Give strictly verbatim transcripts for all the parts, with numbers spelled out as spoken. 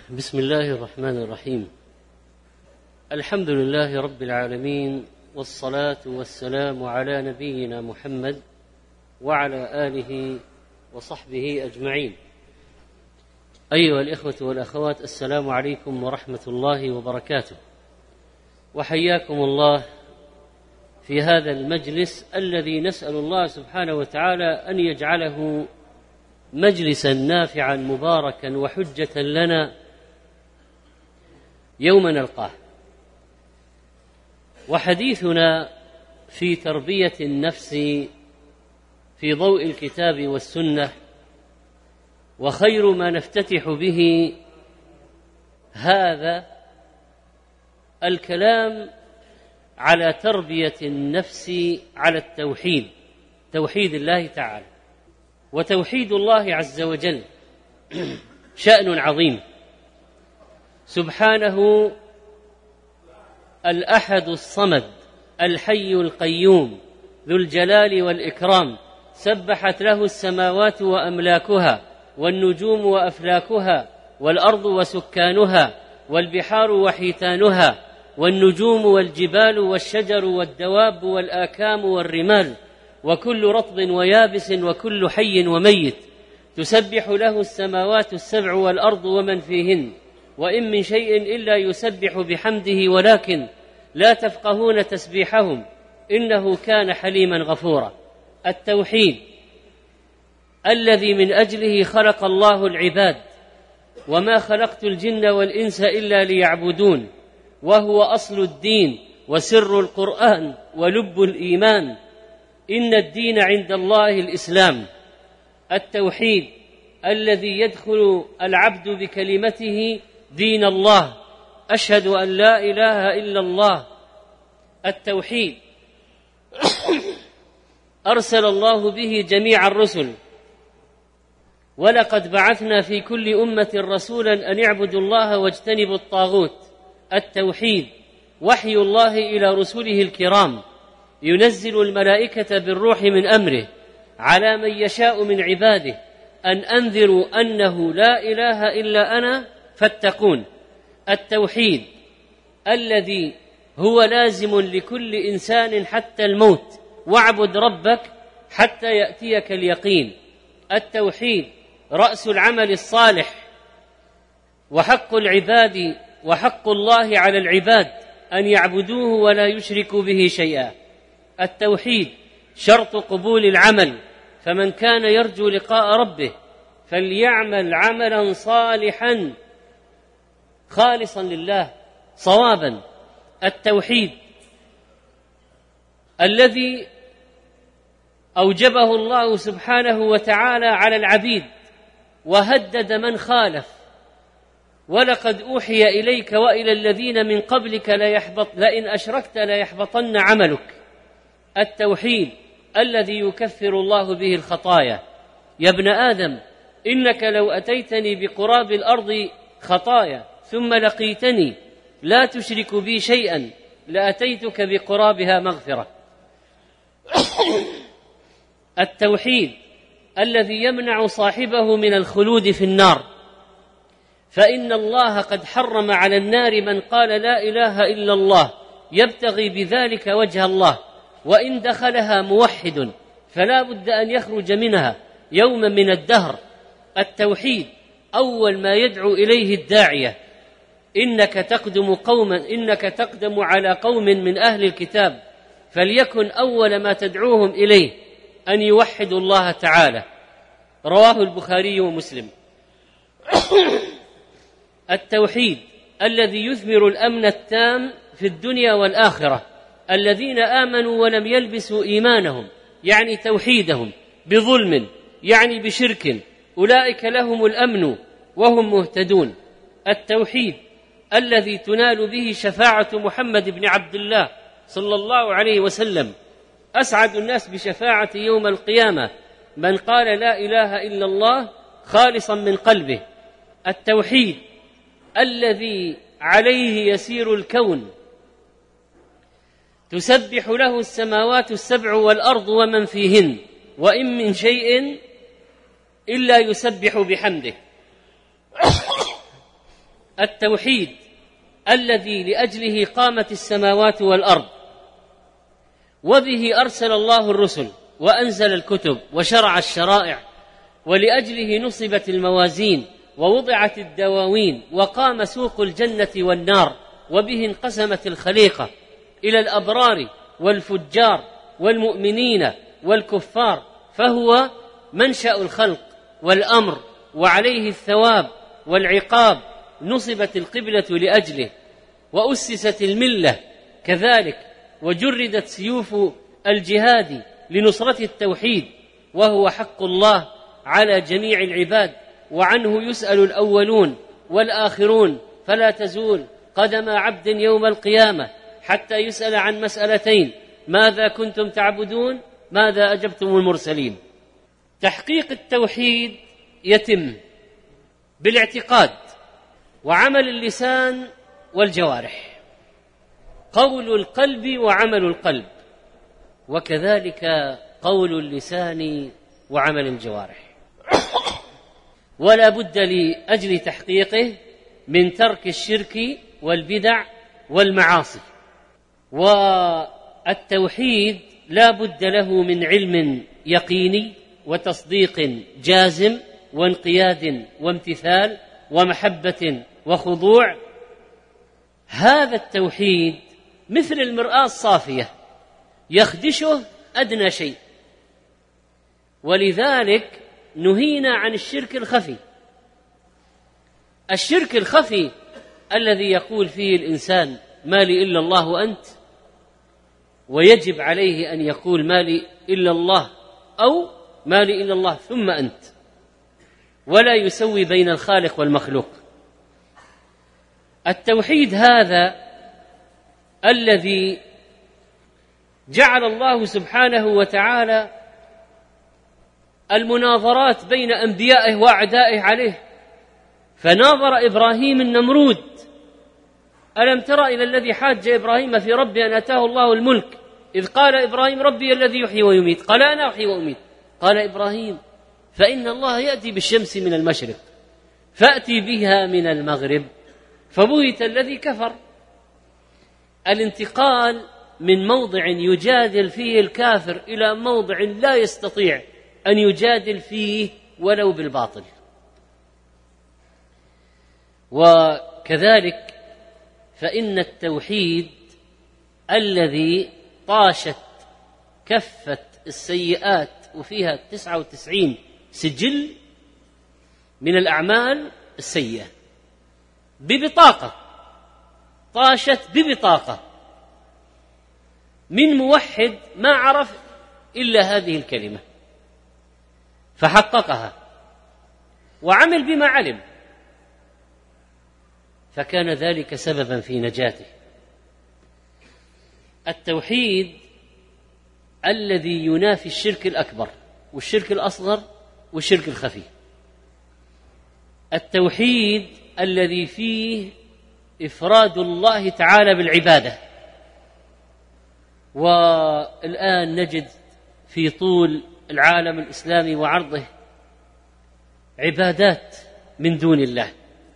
بسم الله الرحمن الرحيم. الحمد لله رب العالمين، والصلاة والسلام على نبينا محمد وعلى آله وصحبه أجمعين. أيها الإخوة والأخوات، السلام عليكم ورحمة الله وبركاته، وحياكم الله في هذا المجلس الذي نسأل الله سبحانه وتعالى أن يجعله مجلسا نافعا مباركا وحجة لنا يوم نلقاه. وحديثنا في تربية النفس في ضوء الكتاب والسنة، وخير ما نفتتح به هذا الكلام على تربية النفس على التوحيد، توحيد الله تعالى. وتوحيد الله عز وجل شأن عظيم، سبحانه الأحد الصمد الحي القيوم ذو الجلال والإكرام، سبحت له السماوات وأملاكها والنجوم وأفلاكها والأرض وسكانها والبحار وحيتانها والنجوم والجبال والشجر والدواب والآكام والرمال وكل رطب ويابس وكل حي وميت، تسبح له السماوات السبع والأرض ومن فيهن، وإن من شيء إلا يسبح بحمده ولكن لا تفقهون تسبيحهم إنه كان حليما غفورا. التوحيد الذي من أجله خلق الله العباد، وما خلقت الجن والإنس إلا ليعبدون، وهو أصل الدين وسر القرآن ولب الإيمان. إن الدين عند الله الإسلام. التوحيد الذي يدخل العبد بكلمته دين الله، أشهد أن لا إله إلا الله. التوحيد أرسل الله به جميع الرسل، ولقد بعثنا في كل أمة رسولا أن اعبدوا الله واجتنبوا الطاغوت. التوحيد وحي الله إلى رسله الكرام، ينزل الملائكة بالروح من أمره على من يشاء من عباده أن أنذروا أنه لا إله إلا أنا فاتقون. التوحيد الذي هو لازم لكل إنسان حتى الموت، واعبد ربك حتى يأتيك اليقين. التوحيد رأس العمل الصالح، وحق العباد وحق الله على العباد أن يعبدوه ولا يشركوا به شيئا. التوحيد شرط قبول العمل، فمن كان يرجو لقاء ربه فليعمل عملا صالحا خالصا لله صوابا. التوحيد الذي أوجبه الله سبحانه وتعالى على العبيد، وهدد من خالف: ولقد أوحي إليك وإلى الذين من قبلك ليحبط لئن أشركت ليحبطن عملك. التوحيد الذي يكفر الله به الخطايا. يا ابن آدم إنك لو أتيتني بقراب الأرض خطايا ثم لقيتني لا تشرك بي شيئا لأتيتك بقرابها مغفرة. التوحيد الذي يمنع صاحبه من الخلود في النار، فإن الله قد حرم على النار من قال لا إله إلا الله يبتغي بذلك وجه الله، وإن دخلها موحد فلا بد أن يخرج منها يوما من الدهر. التوحيد أول ما يدعو إليه الداعية: إنك تقدم قوما إنك تقدم على قوم من أهل الكتاب، فليكن أول ما تدعوهم إليه أن يوحدوا الله تعالى. رواه البخاري ومسلم. التوحيد الذي يثمر الأمن التام في الدنيا والآخرة. الذين آمنوا ولم يلبسوا إيمانهم، يعني توحيدهم، بظلم، يعني بشرك، أولئك لهم الأمن وهم مهتدون. التوحيد الذي تنال به شفاعة محمد بن عبد الله صلى الله عليه وسلم. أسعد الناس بشفاعة يوم القيامة من قال لا إله إلا الله خالصا من قلبه. التوحيد الذي عليه يسير الكون، تسبح له السماوات السبع والأرض ومن فيهن، وإن من شيء إلا يسبح بحمده. التوحيد الذي لأجله قامت السماوات والأرض، وبه أرسل الله الرسل وأنزل الكتب وشرع الشرائع، ولأجله نصبت الموازين ووضعت الدواوين، وقام سوق الجنة والنار، وبه انقسمت الخليقة إلى الأبرار والفجار والمؤمنين والكفار، فهو منشأ الخلق والأمر، وعليه الثواب والعقاب. نصبت القبلة لأجله، وأسست الملة كذلك، وجردت سيوف الجهاد لنصرة التوحيد، وهو حق الله على جميع العباد، وعنه يسأل الأولون والآخرون، فلا تزول قدم عبد يوم القيامة حتى يسأل عن مسألتين: ماذا كنتم تعبدون؟ ماذا أجبتم المرسلين؟ تحقيق التوحيد يتم بالاعتقاد وعمل اللسان والجوارح، قول القلب وعمل القلب، وكذلك قول اللسان وعمل الجوارح. ولا بد لأجل تحقيقه من ترك الشرك والبدع والمعاصي. والتوحيد لا بد له من علم يقيني وتصديق جازم وانقياد وامتثال ومحبة وخضوع. هذا التوحيد مثل المرآة الصافية يخدشه أدنى شيء، ولذلك نهينا عن الشرك الخفي. الشرك الخفي الذي يقول فيه الإنسان: ما لي إلا الله وأنت، ويجب عليه أن يقول: ما لي إلا الله، أو ما لي إلا الله ثم أنت، ولا يسوي بين الخالق والمخلوق. التوحيد هذا الذي جعل الله سبحانه وتعالى المناظرات بين أنبيائه وأعدائه عليه، فناظر إبراهيم النمرود: ألم تر إلى الذي حاج إبراهيم في ربه أن أتاه الله الملك إذ قال إبراهيم: ربي الذي يحيي ويميت، قال: أنا أحيي وأميت. قال إبراهيم: فإن الله يأتي بالشمس من المشرق فأتي بها من المغرب فبهت الذي كفر. الانتقال من موضع يجادل فيه الكافر إلى موضع لا يستطيع أن يجادل فيه ولو بالباطل. وكذلك فإن التوحيد الذي طاشت كفة السيئات وفيها تسعة وتسعين سجل من الأعمال السيئة ببطاقة، طاشت ببطاقة من موحد ما عرف إلا هذه الكلمة فحققها وعمل بما علم، فكان ذلك سببا في نجاته. التوحيد الذي ينافي الشرك الأكبر والشرك الأصغر والشرك الخفي، التوحيد الذي فيه إفراد الله تعالى بالعبادة. والآن نجد في طول العالم الإسلامي وعرضه عبادات من دون الله،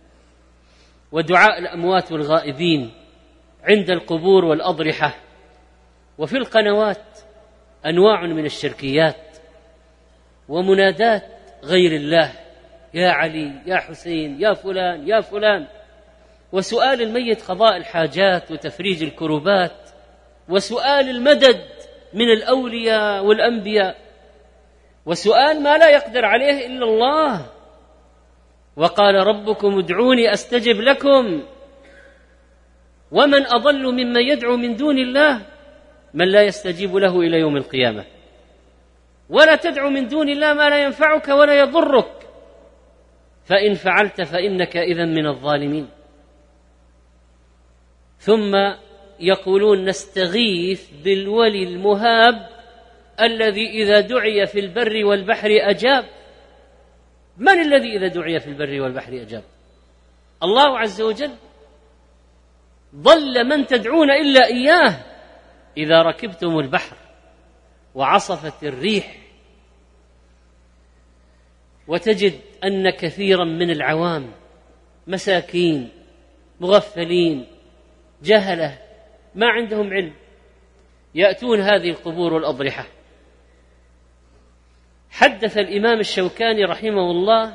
ودعاء الأموات والغائبين عند القبور والأضرحة، وفي القنوات أنواع من الشركيات ومنادات غير الله: يا علي، يا حسين، يا فلان، يا فلان، وسؤال الميت قضاء الحاجات وتفريج الكربات، وسؤال المدد من الأولياء والأنبياء، وسؤال ما لا يقدر عليه إلا الله. وقال ربكم ادعوني أستجب لكم. ومن أضل ممن يدعو من دون الله من لا يستجيب له إلى يوم القيامة. ولا تدعو من دون الله ما لا ينفعك ولا يضرك، فإن فعلت فإنك إذن من الظالمين. ثم يقولون نستغيث بالولي المهاب الذي إذا دعي في البر والبحر أجاب. من الذي إذا دعي في البر والبحر أجاب؟ الله عز وجل. ضل من تدعون إلا إياه إذا ركبتم البحر وعصفت الريح. وتجد أن كثيرا من العوام مساكين مغفلين جهلة ما عندهم علم، يأتون هذه القبور والأضرحة. حدث الإمام الشوكاني رحمه الله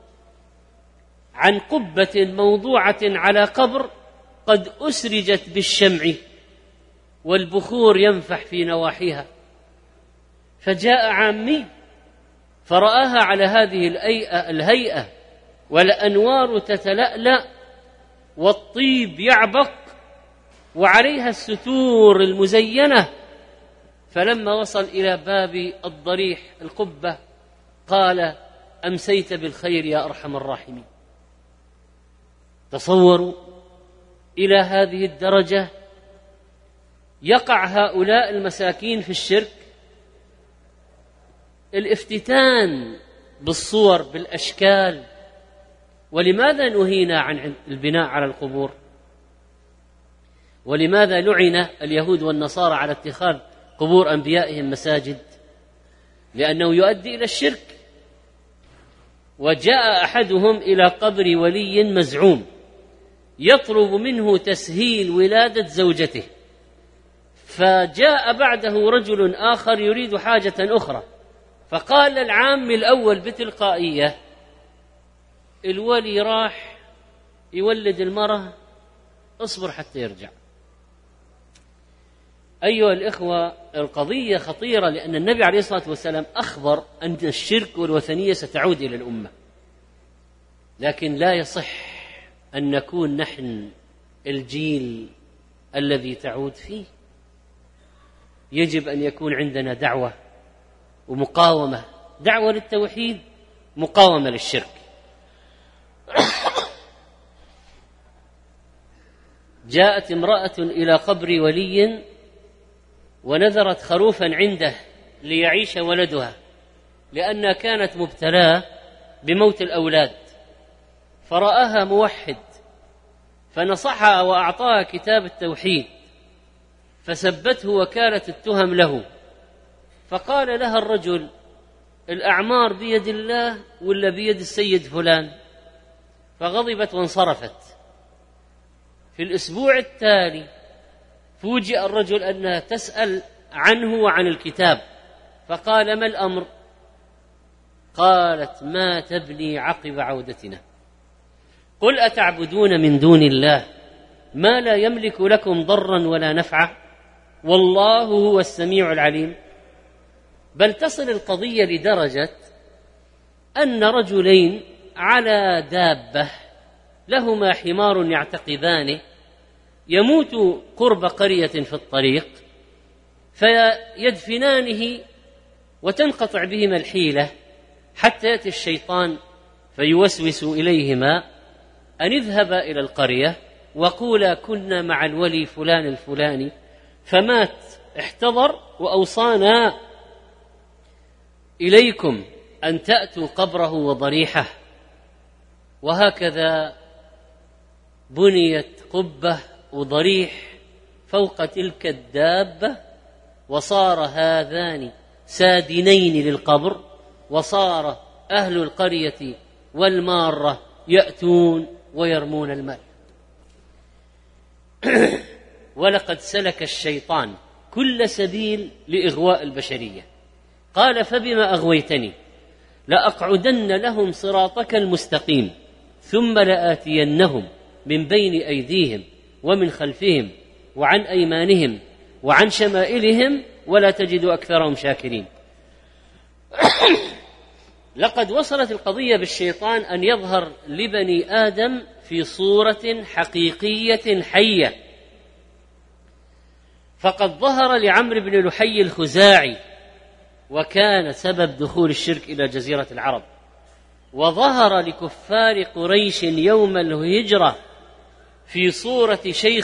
عن قبة موضوعة على قبر قد أسرجت بالشمع والبخور ينفح في نواحيها، فجاء عامي فرآها على هذه الهيئة والأنوار تتلألأ والطيب يعبق وعليها الستور المزينة، فلما وصل إلى باب الضريح القبة قال: أمسيت بالخير يا أرحم الراحمين. تصوروا إلى هذه الدرجة يقع هؤلاء المساكين في الشرك، الافتتان بالصور بالأشكال. ولماذا نهينا عن البناء على القبور؟ ولماذا لعن اليهود والنصارى على اتخاذ قبور أنبيائهم مساجد؟ لأنه يؤدي إلى الشرك. وجاء أحدهم إلى قبر ولي مزعوم يطلب منه تسهيل ولادة زوجته، فجاء بعده رجل آخر يريد حاجة أخرى، فقال العام الأول بتلقائية: الولي راح يولد المرأة، اصبر حتى يرجع. أيها الإخوة، القضية خطيرة، لأن النبي عليه الصلاة والسلام أخبر أن الشرك والوثنية ستعود إلى الأمة، لكن لا يصح أن نكون نحن الجيل الذي تعود فيه. يجب أن يكون عندنا دعوة ومقاومة، دعوة للتوحيد، مقاومة للشرك. جاءت امرأة إلى قبر ولي ونذرت خروفا عنده ليعيش ولدها، لأنها كانت مبتلاة بموت الأولاد، فرآها موحد فنصحها وأعطاها كتاب التوحيد، فسبته وكالة التهم له، فقال لها الرجل: الأعمار بيد الله ولا بيد السيد فلان؟ فغضبت وانصرفت. في الأسبوع التالي فوجئ الرجل أنها تسأل عنه وعن الكتاب، فقال: ما الأمر؟ قالت: ما تبني عقب عودتنا؟ قل أتعبدون من دون الله ما لا يملك لكم ضرا ولا نفعا والله هو السميع العليم. بل تصل القضية لدرجة أن رجلين على دابة لهما حمار يعتقبانه يموت قرب قرية في الطريق، فيدفنانه وتنقطع بهما الحيلة حتى يأتي الشيطان فيوسوس إليهما أن اذهبا إلى القرية وقولا: كنا مع الولي فلان الفلاني فمات، احتضر وأوصانا إليكم أن تأتوا قبره وضريحه. وهكذا بنيت قبة وضريح فوق تلك الدابة، وصار هذان سادنين للقبر، وصار أهل القرية والمارة يأتون ويرمون المال. ولقد سلك الشيطان كل سبيل لإغواء البشرية. قال: فبما أغويتني لأقعدن لهم صراطك المستقيم ثم لآتينهم من بين أيديهم ومن خلفهم وعن أيمانهم وعن شمائلهم ولا تجد أكثرهم شاكرين. لقد وصلت القضية بالشيطان أن يظهر لبني آدم في صورة حقيقية حية، فقد ظهر لعمرو بن لحي الخزاعي وكان سبب دخول الشرك إلى جزيرة العرب، وظهر لكفار قريش يوم الهجرة في صورة شيخ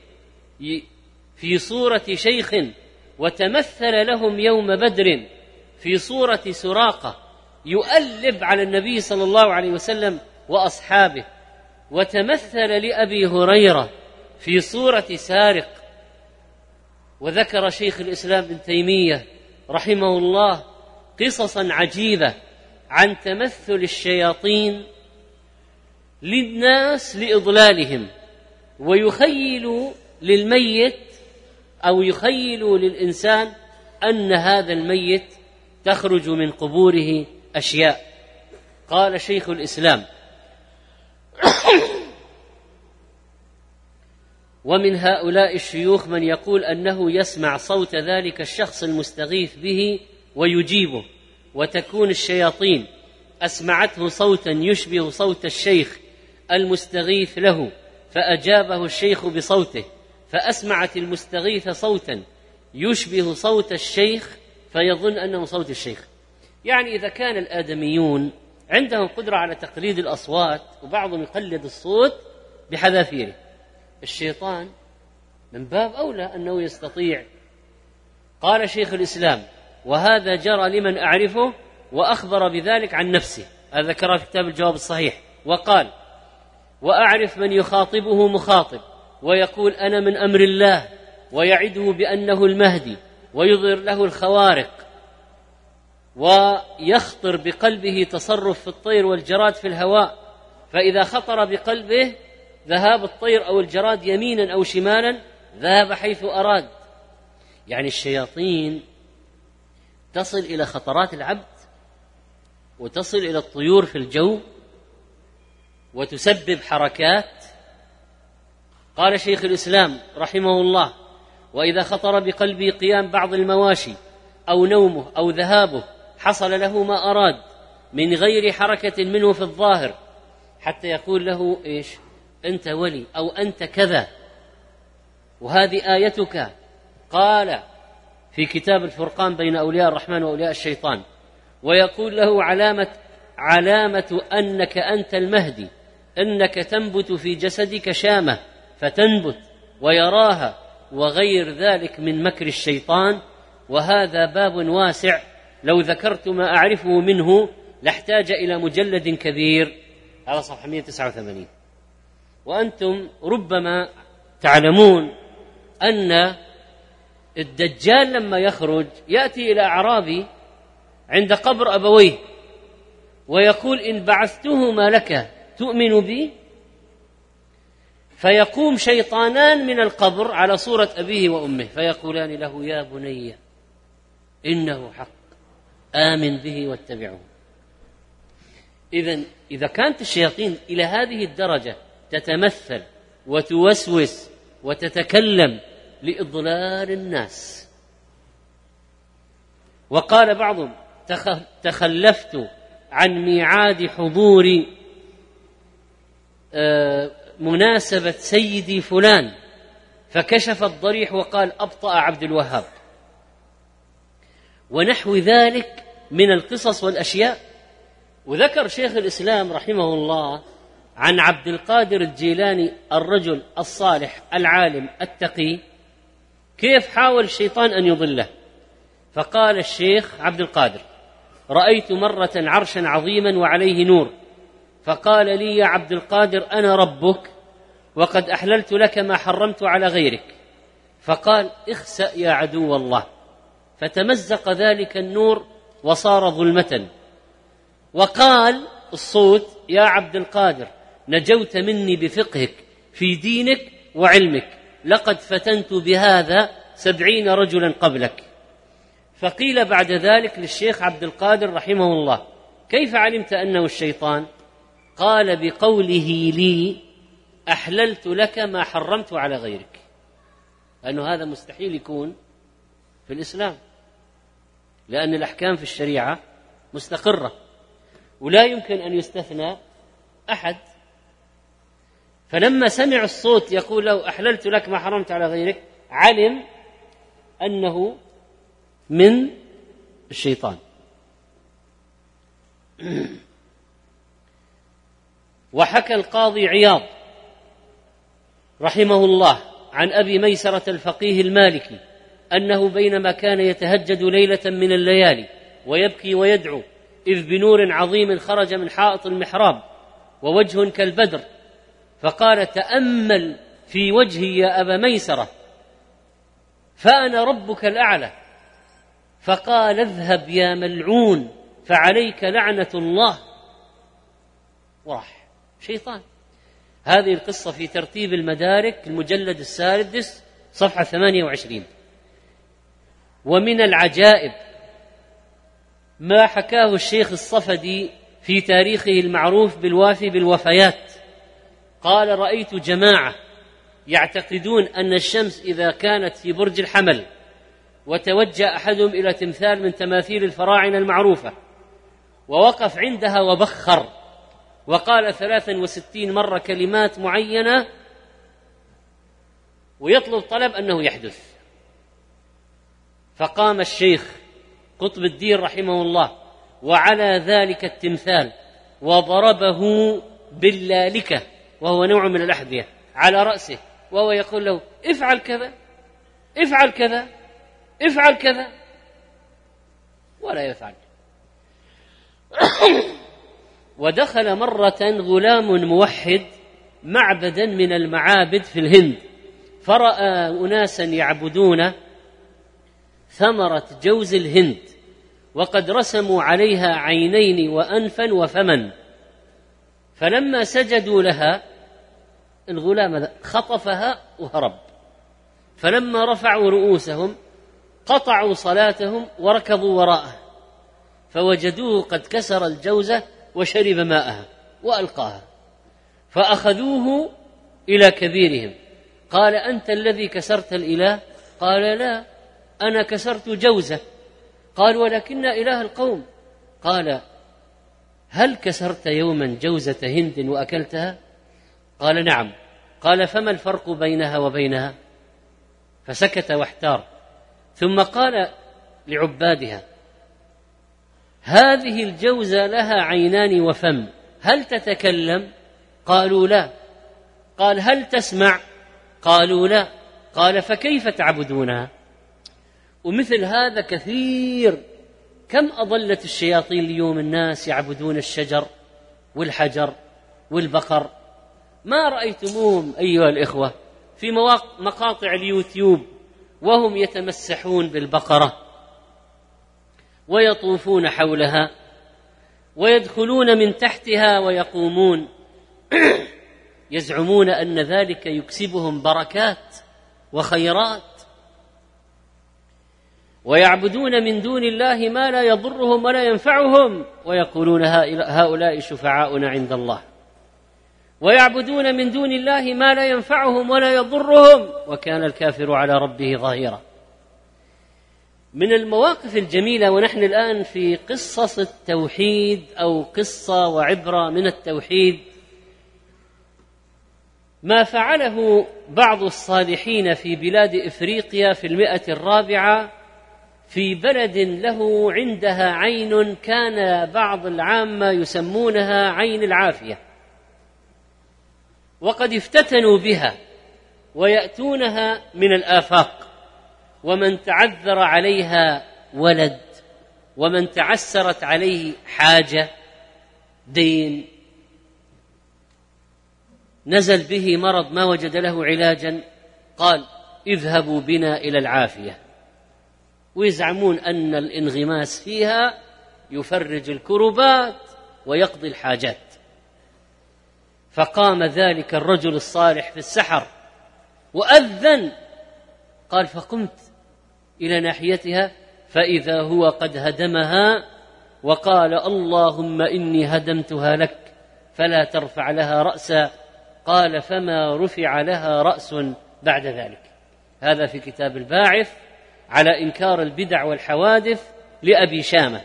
في صورة شيخ وتمثل لهم يوم بدر في صورة سراقة يؤلب على النبي صلى الله عليه وسلم وأصحابه، وتمثل لأبي هريرة في صورة سارق. وذكر شيخ الإسلام ابن تيمية رحمه الله قصصا عجيبة عن تمثل الشياطين للناس لإضلالهم، ويخيل للميت أو يخيل للإنسان أن هذا الميت تخرج من قبوره أشياء. قال شيخ الإسلام: ومن هؤلاء الشيوخ من يقول أنه يسمع صوت ذلك الشخص المستغيث به ويجيبه، وتكون الشياطين أسمعته صوتا يشبه صوت الشيخ المستغيث له، فأجابه الشيخ بصوته، فأسمعت المستغيث صوتا يشبه صوت الشيخ فيظن أنه صوت الشيخ. يعني إذا كان الآدميون عندهم قدرة على تقليد الأصوات وبعضهم يقلد الصوت بحذافيره، الشيطان من باب أولى أنه يستطيع. قال شيخ الإسلام: وهذا جرى لمن أعرفه وأخبر بذلك عن نفسه، هذا ذكر في كتاب الجواب الصحيح. وقال: وأعرف من يخاطبه مخاطب ويقول أنا من أمر الله، ويعده بأنه المهدي، ويظهر له الخوارق، ويخطر بقلبه تصرف في الطير والجراد في الهواء، فإذا خطر بقلبه ذهاب الطير أو الجراد يمينا أو شمالا ذهب حيث أراد. يعني الشياطين تصل إلى خطرات العبد، وتصل إلى الطيور في الجو، وتسبب حركات. قال شيخ الإسلام رحمه الله: وإذا خطر بقلبي قيام بعض المواشي أو نومه أو ذهابه حصل له ما أراد من غير حركة منه في الظاهر، حتى يقول له إيش؟ أنت ولي أو أنت كذا وهذه آيتك. قال في كتاب الفرقان بين أولياء الرحمن وأولياء الشيطان: ويقول له علامة علامة أنك أنت المهدي أنك تنبت في جسدك شامة فتنبت ويراها، وغير ذلك من مكر الشيطان. وهذا باب واسع، لو ذكرت ما أعرفه منه لاحتاج إلى مجلد كبير. على صفحة مئة وتسعة وثمانين. وأنتم ربما تعلمون أن الدجال لما يخرج يأتي إلى أعرابي عند قبر أبويه ويقول: إن بعثتهما لك تؤمن بي؟ فيقوم شيطانان من القبر على صورة أبيه وأمه فيقولان له: يا بني إنه حق، آمن به واتبعه. إذن إذا كانت الشياطين إلى هذه الدرجة تتمثل وتوسوس وتتكلم لإضلال الناس. وقال بعضهم: تخلفت عن ميعاد حضور مناسبة سيدي فلان فكشف الضريح وقال: أبطأ عبد الوهاب، ونحو ذلك من القصص والأشياء. وذكر شيخ الإسلام رحمه الله عن عبد القادر الجيلاني الرجل الصالح العالم التقي كيف حاول الشيطان أن يضله. فقال الشيخ عبد القادر: رأيت مرة عرشا عظيما وعليه نور، فقال لي: يا عبد القادر أنا ربك وقد أحللت لك ما حرمت على غيرك. فقال: اخسأ يا عدو الله. فتمزق ذلك النور وصار ظلمة. وقال الصوت: يا عبد القادر نجوت مني بفقهك في دينك وعلمك، لقد فتنت بهذا سبعين رجلا قبلك. فقيل بعد ذلك للشيخ عبد القادر رحمه الله: كيف علمت أنه الشيطان؟ قال: بقوله لي: أحللت لك ما حرمت على غيرك. لأنه هذا مستحيل يكون في الإسلام، لأن الأحكام في الشريعة مستقرة ولا يمكن أن يستثنى أحد. فلما سمع الصوت يقول له: أحللت لك ما حرمت على غيرك، علم أنه من الشيطان. وحكى القاضي عياض رحمه الله عن أبي ميسرة الفقيه المالكي أنه بينما كان يتهجد ليلة من الليالي ويبكي ويدعو، إذ بنور عظيم خرج من حائط المحراب ووجه كالبدر، فقال: تأمل في وجهي يا أبا ميسرة فأنا ربك الأعلى. فقال: اذهب يا ملعون فعليك لعنة الله. وراح شيطان. هذه القصة في ترتيب المدارك المجلد السادس صفحة ثمانية وعشرين. ومن العجائب ما حكاه الشيخ الصفدي في تاريخه المعروف بالوافي بالوفيات، قال: رأيت جماعة يعتقدون أن الشمس إذا كانت في برج الحمل وتوجه أحدهم إلى تمثال من تماثيل الفراعنة المعروفة ووقف عندها وبخر وقال ثلاثا وستين مرة كلمات معينة ويطلب طلب أنه يحدث. فقام الشيخ قطب الدين رحمه الله وعلى ذلك التمثال وضربه باللالكة، وهو نوع من الأحذية، على رأسه، وهو يقول له: افعل كذا افعل كذا افعل كذا، ولا يفعل. ودخل مرة غلام موحد معبدا من المعابد في الهند، فرأى أناسا يعبدون ثمرة جوز الهند وقد رسموا عليها عينين وأنفا وفما، فلما سجدوا لها الغلام خطفها وهرب، فلما رفعوا رؤوسهم قطعوا صلاتهم وركضوا وراءه فوجدوه قد كسر الجوزة وشرب ماءها وألقاها، فأخذوه إلى كبيرهم، قال: أنت الذي كسرت الإله؟ قال: لا، أنا كسرت جوزة. قال: ولكن إله القوم. قال: هل كسرت يوما جوزة هند وأكلتها؟ قال: نعم. قال: فما الفرق بينها وبينها؟ فسكت واحتار، ثم قال لعبادها: هذه الجوزة لها عينان وفم، هل تتكلم؟ قالوا: لا. قال: هل تسمع؟ قالوا: لا. قال: فكيف تعبدونها؟ ومثل هذا كثير. كم أضلت الشياطين اليوم الناس يعبدون الشجر والحجر والبقر، ما رأيتموهم أيها الإخوة في مقاطع اليوتيوب وهم يتمسحون بالبقرة ويطوفون حولها ويدخلون من تحتها ويقومون يزعمون أن ذلك يكسبهم بركات وخيرات، ويعبدون من دون الله ما لا يضرهم ولا ينفعهم ويقولون هؤلاء شفعاؤنا عند الله، ويعبدون من دون الله ما لا ينفعهم ولا يضرهم وكان الكافر على ربه ظهيرا. من المواقف الجميلة، ونحن الآن في قصص التوحيد أو قصة وعبرة من التوحيد، ما فعله بعض الصالحين في بلاد إفريقيا في المئة الرابعة في بلد له عندها عين كان بعض العامة يسمونها عين العافية، وقد افتتنوا بها ويأتونها من الآفاق، ومن تعذر عليها ولد، ومن تعسرت عليه حاجة دين، نزل به مرض ما وجد له علاجا، قال: اذهبوا بنا إلى العافية، ويزعمون أن الانغماس فيها يفرج الكربات ويقضي الحاجات. فقام ذلك الرجل الصالح في السحر وأذن، قال: فقمت إلى ناحيتها فإذا هو قد هدمها وقال: اللهم إني هدمتها لك فلا ترفع لها رأسا. قال: فما رفع لها رأس بعد ذلك. هذا في كتاب الباعث على إنكار البدع والحوادث لأبي شامة.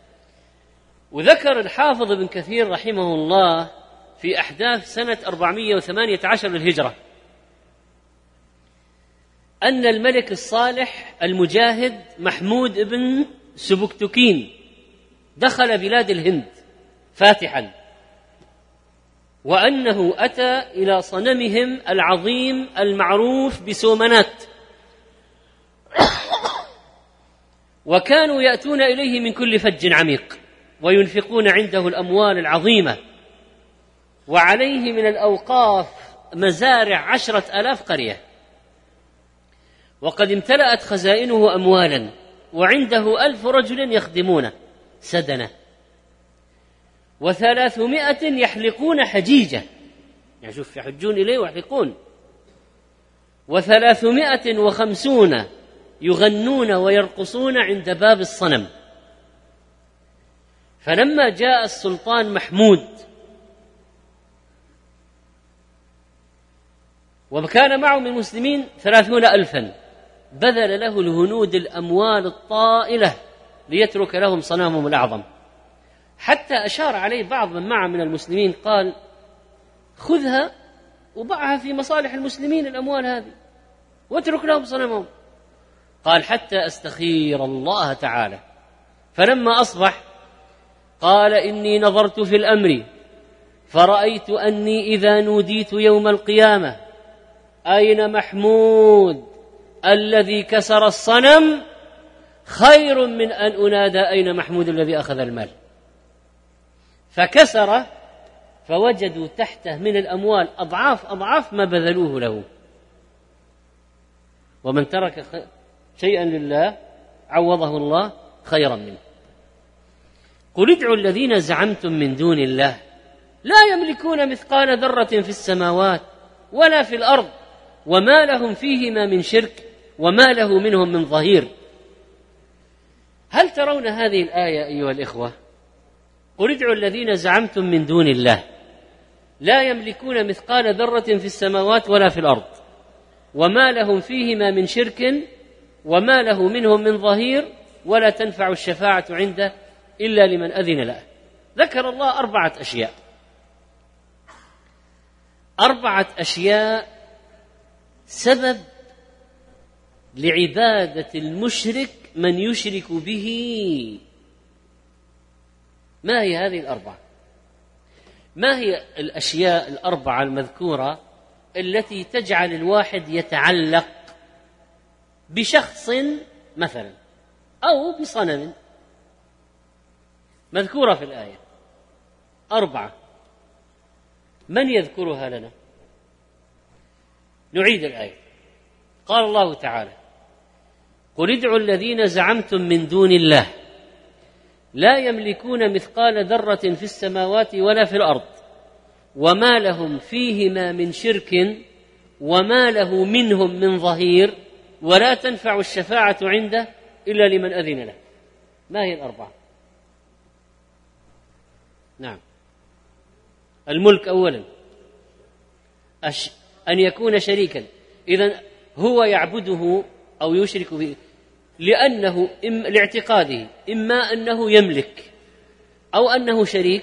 وذكر الحافظ ابن كثير رحمه الله في أحداث سنة أربعمائة وثمانية عشر للهجرة أن الملك الصالح المجاهد محمود بن سبكتكين دخل بلاد الهند فاتحا، وأنه أتى إلى صنمهم العظيم المعروف بسومنات، وكانوا يأتون إليه من كل فج عميق وينفقون عنده الأموال العظيمة، وعليه من الأوقاف مزارع عشرة آلاف قرية، وقد امتلأت خزائنه أموالا، وعنده ألف رجل يخدمونه سدنه، وثلاثمائة يحلقون حجيجة، يعني شوف يحجون إليه ويحلقون. وثلاثمائة وخمسون يغنون ويرقصون عند باب الصنم. فلما جاء السلطان محمود وكان معه من المسلمين ثلاثون ألفا، بذل له الهنود الأموال الطائلة ليترك لهم صنمهم الأعظم، حتى أشار عليه بعض من معه من المسلمين قال: خذها وضعها في مصالح المسلمين الأموال هذه واترك لهم صنمهم. قال: حتى أستخير الله تعالى. فلما أصبح قال: إني نظرت في الأمر فرأيت أني إذا نوديت يوم القيامة أين محمود الذي كسر الصنم خير من أن أنادى أين محمود الذي أخذ المال. فكسر، فوجدوا تحته من الأموال أضعاف أضعاف ما بذلوه له. ومن ترك شيئا لله عوضه الله خيرا منه. قل ادعوا الذين زعمتم من دون الله لا يملكون مثقال ذرة في السماوات ولا في الأرض وما لهم فيهما من شرك وما له منهم من ظهير. هل ترون هذه الآية أيها الإخوة؟ قل ادعوا الذين زعمتم من دون الله لا يملكون مثقال ذرة في السماوات ولا في الأرض وما لهم فيهما من شرك وما له منهم من ظهير ولا تنفع الشفاعة عنده إلا لمن أذن له. ذكر الله أربعة أشياء أربعة أشياء سبب لعبادة المشرك من يشرك به. ما هي هذه الأربعة؟ ما هي الأشياء الأربعة المذكورة التي تجعل الواحد يتعلق بشخص مثلا أو بصنم مذكورة في الآية؟ أربعة. من يذكرها لنا؟ نعيد الآية. قال الله تعالى: قل ادعوا الذين زعمتم من دون الله لا يملكون مثقال ذرة في السماوات ولا في الأرض وما لهم فيهما من شرك وما له منهم من ظهير ولا تنفع الشفاعة عنده إلا لمن أذن له. ما هي الأربعة؟ نعم. الملك أولا، أش... أن يكون شريكا، إذن هو يعبده أو يشرك به لأنه إم... لاعتقاده إما أنه يملك أو أنه شريك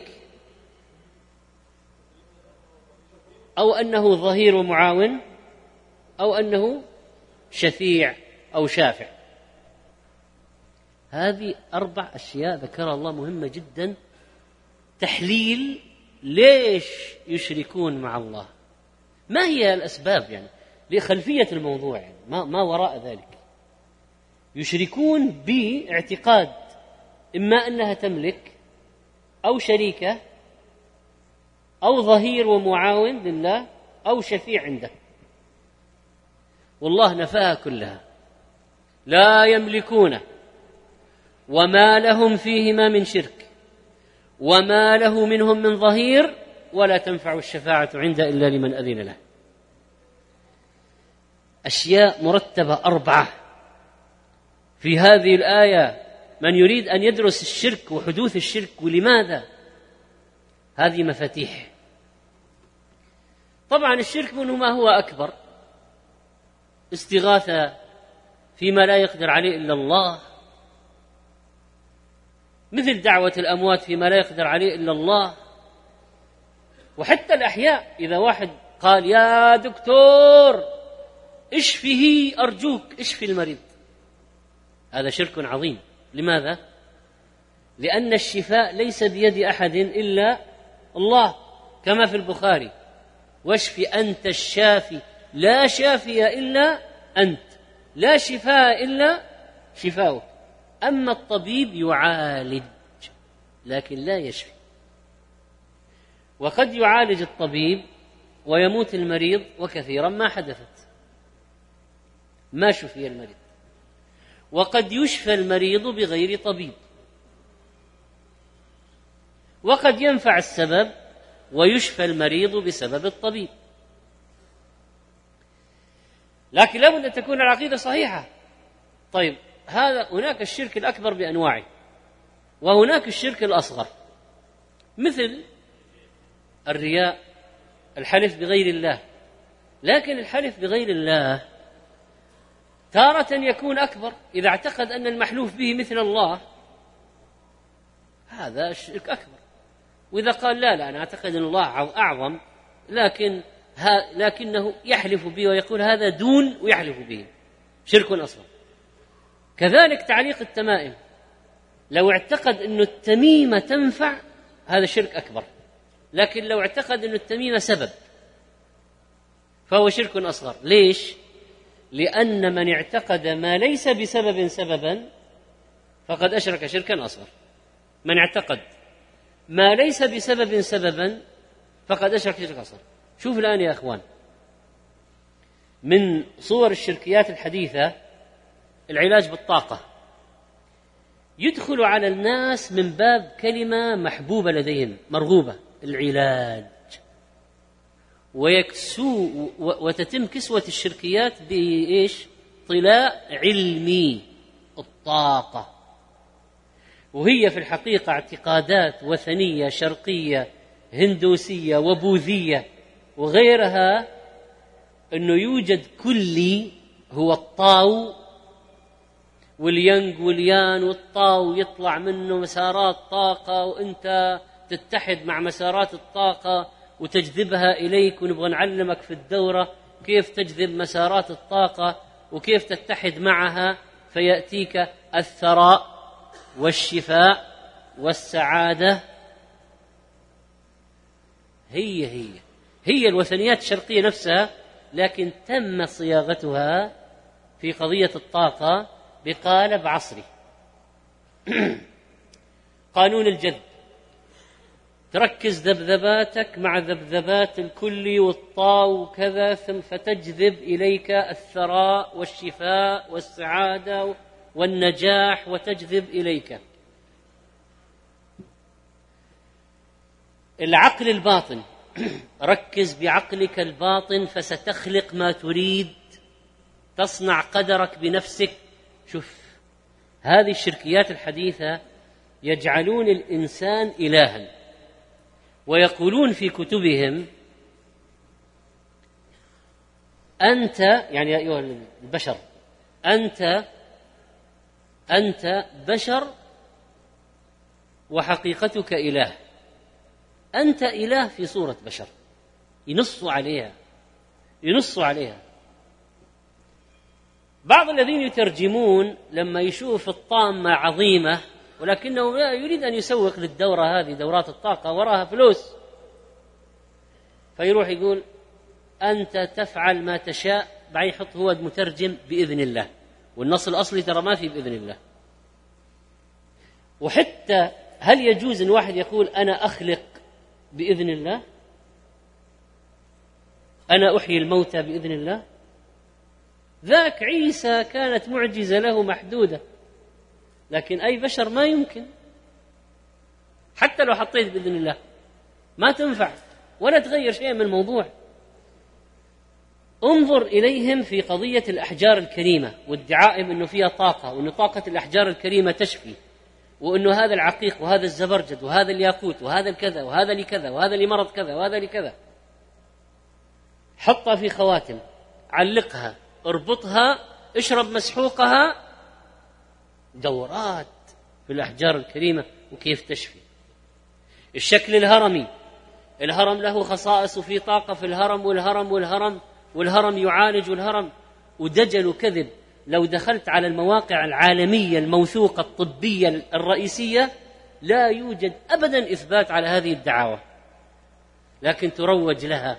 أو أنه ظهير ومعاون أو أنه شفيع أو شافع. هذه أربع أشياء ذكرها الله مهمة جدا. تحليل ليش يشركون مع الله، ما هي الأسباب يعني لخلفية الموضوع، يعني ما, ما وراء ذلك. يشركون باعتقاد إما أنها تملك أو شريكة أو ظهير ومعاون لله أو شفيع عنده، والله نفاها كلها. لا يملكون وما لهم فيهما من شرك وما له منهم من ظهير ولا تنفع الشفاعة عنده إلا لمن أذن له. أشياء مرتبة أربعة في هذه الآية. من يريد أن يدرس الشرك وحدوث الشرك ولماذا، هذه مفاتيح. طبعا الشرك منه ما هو أكبر، استغاثة فيما لا يقدر عليه إلا الله، مثل دعوة الأموات فيما لا يقدر عليه إلا الله. وحتى الأحياء، إذا واحد قال يا دكتور اشفه أرجوك اشفي المريض، هذا شرك عظيم. لماذا؟ لأن الشفاء ليس بيد أحد إلا الله، كما في البخاري: واشف أنت الشافي لا شافي إلا أنت، لا شفاء إلا شفاؤك. أما الطبيب يعالج لكن لا يشفي. وقد يعالج الطبيب ويموت المريض، وكثيرا ما حدثت، ما شفي المريض. وقد يشفى المريض بغير طبيب، وقد ينفع السبب ويشفى المريض بسبب الطبيب. لكن لابد أن تكون العقيدة صحيحة. طيب، هذا هناك الشرك الأكبر بأنواعه، وهناك الشرك الأصغر مثل الرياء، الحلف بغير الله. لكن الحلف بغير الله تارة يكون أكبر إذا اعتقد أن المحلوف به مثل الله، هذا الشرك أكبر. وإذا قال لا لا أنا أعتقد أن الله أعظم، لكن ها لكنه يحلف به ويقول هذا دون ويحلف به، شرك أصغر. كذلك تعليق التمائم، لو اعتقد أن التميمة تنفع هذا شرك أكبر، لكن لو اعتقد أن التميمة سبب فهو شرك أصغر. ليش؟ لأن من اعتقد ما ليس بسبب سببا فقد أشرك شركا أصغر. من اعتقد ما ليس بسبب سببا فقد أشرك شركا أصغر. شوف الآن يا أخوان، من صور الشركيات الحديثة العلاج بالطاقة. يدخل على الناس من باب كلمة محبوبة لديهم مرغوبة، العلاج، ويكسو وتتم كسوة الشركيات بإيش؟ طلاء علمي، الطاقة. وهي في الحقيقة اعتقادات وثنية شرقية هندوسية وبوذية وغيرها، أنه يوجد كلي هو الطاو والينج واليان، والطاو يطلع منه مسارات طاقة، وأنت تتحد مع مسارات الطاقة وتجذبها إليك. ونبغى نعلمك في الدورة كيف تجذب مسارات الطاقة وكيف تتحد معها فيأتيك الثراء والشفاء والسعادة. هي هي هي الوثنيات الشرقية نفسها، لكن تم صياغتها في قضية الطاقة بقالب عصري. قانون الجذب، تركز ذبذباتك مع ذبذبات الكلي والطاو وكذا، ثم فتجذب إليك الثراء والشفاء والسعادة والنجاح، وتجذب إليك. العقل الباطن، ركز بعقلك الباطن فستخلق ما تريد، تصنع قدرك بنفسك. شوف هذه الشركيات الحديثة يجعلون الإنسان إلها، ويقولون في كتبهم أنت، يعني يا أيها البشر، أنت أنت بشر وحقيقتك إله، أنت إله في صورة بشر. ينصوا عليها ينصوا عليها بعض الذين يترجمون لما يشوف الطامة عظيمة ولكنه يريد أن يسوق للدورة هذه، دورات الطاقة وراها فلوس، فيروح يقول أنت تفعل ما تشاء، بعدين يحط هو مترجم بإذن الله، والنص الأصلي ترى ما في بإذن الله. وحتى هل يجوز أن واحد يقول أنا أخلق بإذن الله؟ أنا أحيي الموتى بإذن الله؟ ذاك عيسى كانت معجزة له محدودة، لكن أي بشر ما يمكن، حتى لو حطيت بإذن الله ما تنفع ولا تغير شيء من الموضوع. انظر إليهم في قضية الأحجار الكريمة وادعائهم أنه فيها طاقة، وأن طاقة الأحجار الكريمة تشفي، وأنه هذا العقيق وهذا الزبرجد وهذا الياقوت وهذا الكذا وهذا لكذا وهذا لمرض كذا وهذا لكذا. حطها في خواتم، علقها، اربطها، اشرب مسحوقها، دورات في الأحجار الكريمة وكيف تشفي. الشكل الهرمي، الهرم له خصائص وفي طاقة في الهرم، والهرم والهرم والهرم يعالج والهرم، ودجل وكذب. لو دخلت على المواقع العالمية الموثوقة الطبية الرئيسية لا يوجد أبدا إثبات على هذه الدعاوى، لكن تروج لها.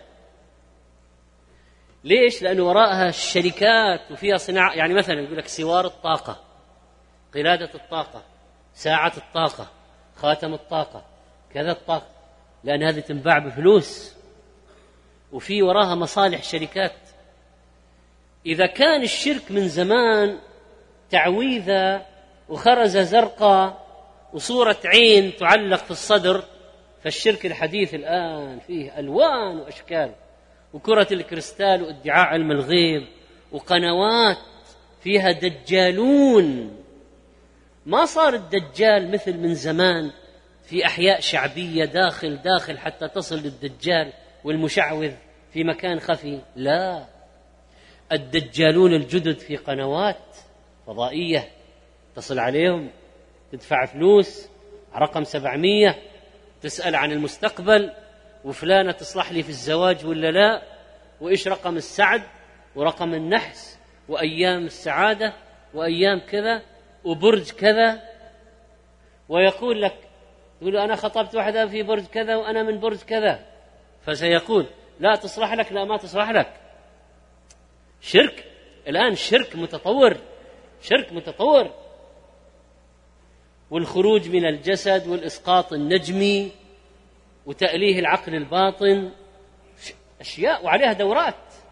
ليش؟ لأن وراءها الشركات وفيها صناعة. يعني مثلا يقول لك سوار الطاقة، قلادة الطاقة، ساعة الطاقة، خاتم الطاقة، كذا الطاقة، لأن هذه تنباع بفلوس وفي وراها مصالح شركات. إذا كان الشرك من زمان تعويذة وخرزة زرقاء وصورة عين تعلق في الصدر فالشرك الحديث الآن فيه ألوان وأشكال، وكرة الكريستال وادعاء علم الغيب وقنوات فيها دجالون. ما صار الدجال مثل من زمان في أحياء شعبية داخل داخل حتى تصل للدجال والمشعوذ في مكان خفي، لا، الدجالون الجدد في قنوات فضائية تصل عليهم، تدفع فلوس رقم سبعمية، تسأل عن المستقبل، وفلانة تصلح لي في الزواج ولا لا، وإيش رقم السعد ورقم النحس وأيام السعادة وأيام كذا وبرج كذا، ويقول لك، تقول أنا خطبت واحدة في برج كذا وأنا من برج كذا، فسيقول لا تصلح لك، لا ما تصلح لك. شرك الآن، شرك متطور، شرك متطور، والخروج من الجسد والإسقاط النجمي وتأليه العقل الباطن، أشياء وعليها دورات.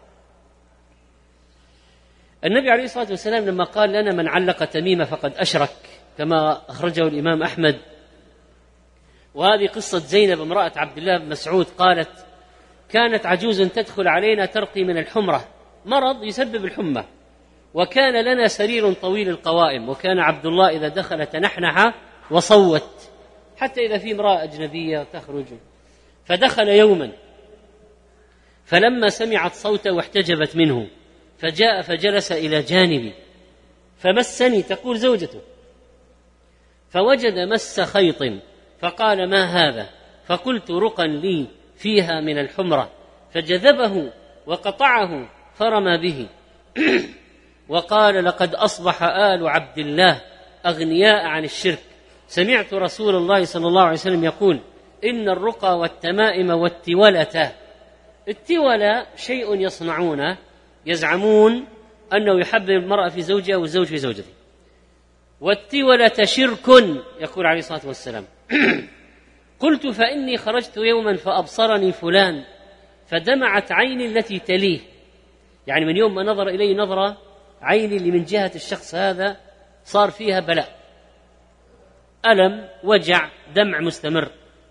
النبي عليه الصلاة والسلام لما قال لنا من علق تميمة فقد أشرك، كما أخرجه الإمام أحمد، وهذه قصة زينب امرأة عبد الله بن مسعود، قالت كانت عجوز تدخل علينا ترقي من الحمرة، مرض يسبب الحمى، وكان لنا سرير طويل القوائم، وكان عبد الله إذا دخل تنحنح وصوت حتى إذا في امرأة أجنبية تخرج. فدخل يوما فلما سمعت صوته واحتجبت منه، فجاء فجلس إلى جانبي فمسني، تقول زوجته، فوجد مس خيط فقال ما هذا؟ فقلت رقا لي فيها من الحمرة، فجذبه وقطعه فرمى به وقال لقد أصبح آل عبد الله أغنياء عن الشرك. سمعت رسول الله صلى الله عليه وسلم يقول إن الرقى والتمائم والتولة، التولة شيء يصنعونه يزعمون أنه يحبب المرأة في زوجها والزوج في زوجته، والتولة شرك، يقول عليه الصلاة والسلام. قلت فإني خرجت يوما فأبصرني فلان فدمعت عيني التي تليه، يعني من يوم ما نظر إلي نظرة، عيني اللي من جهة الشخص هذا صار فيها بلاء، ألم، وجع، دمع مستمر،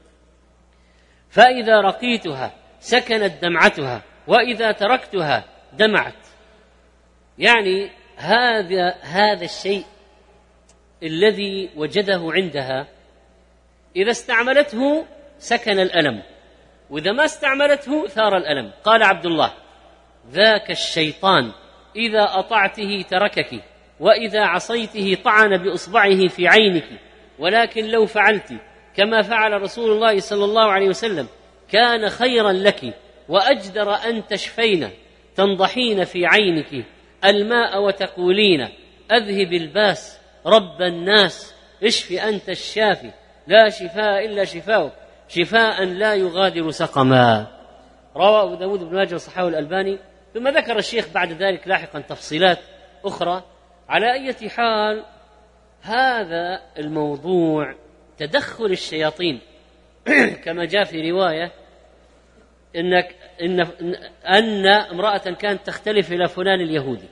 فإذا رقيتها سكنت دمعتها وإذا تركتها دمعت. يعني هذا هذا الشيء الذي وجده عندها، إذا استعملته سكن الألم، وإذا ما استعملته ثار الألم. قال عبد الله ذاك الشيطان إذا أطعته تركك، وإذا عصيته طعن بإصبعه في عينك، ولكن لو فعلت كما فعل رسول الله صلى الله عليه وسلم كان خيرا لك وأجدر أن تشفين، تنضحين في عينك الماء وتقولين أذهب الباس رب الناس اشف أنت الشافي لا شفاء إلا شفاؤك شفاء لا يغادر سقما. رواه أبو داود بن ماجه وصححه الألباني. ثم ذكر الشيخ بعد ذلك لاحقا تفصيلات أخرى. على أي حال، هذا الموضوع تدخل الشياطين كما جاء في رواية إنك إن, أن امرأة كانت تختلف إلى فلان اليهودي،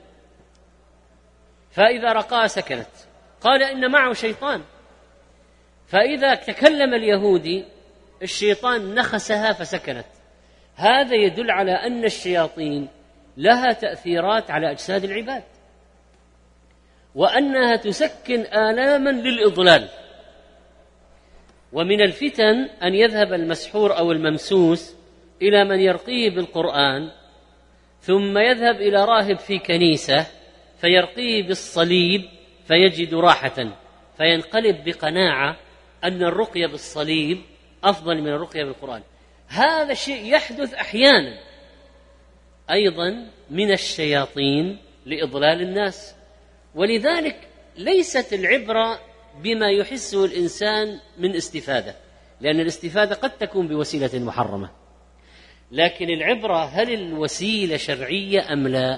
فإذا رقاها سكنت، قال إن معه شيطان، فإذا تكلم اليهودي الشيطان نخسها فسكنت. هذا يدل على أن الشياطين لها تأثيرات على أجساد العباد، وأنها تسكن آلاما للإضلال. ومن الفتن أن يذهب المسحور أو الممسوس إلى من يرقيه بالقرآن، ثم يذهب إلى راهب في كنيسة فيرقيه بالصليب فيجد راحة، فينقلب بقناعة أن الرقية بالصليب أفضل من الرقية بالقرآن. هذا الشيء يحدث أحيانا أيضا من الشياطين لإضلال الناس. ولذلك ليست العبرة بما يحسه الإنسان من استفادة، لأن الاستفادة قد تكون بوسيلة محرمة، لكن العبرة هل الوسيلة شرعية أم لا.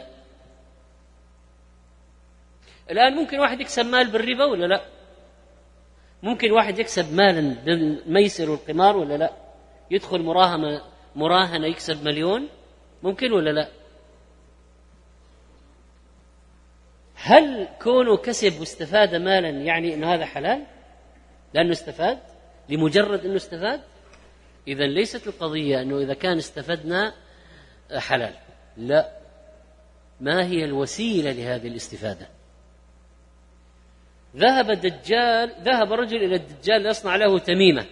الآن ممكن واحد يكسب مال بالربا ولا لا؟ ممكن واحد يكسب مالا بالميسر والقمار ولا لا؟ يدخل مراهنة مراهنة يكسب مليون، ممكن ولا لا؟ هل كونه كسب واستفاد مالا يعني أن هذا حلال لأنه استفاد، لمجرد أنه استفاد؟ إذن ليست القضية أنه إذا كان استفدنا حلال، لا، ما هي الوسيلة لهذه الاستفادة؟ ذهب الدجال ذهب رجل إلى الدجال ليصنع له تميمة،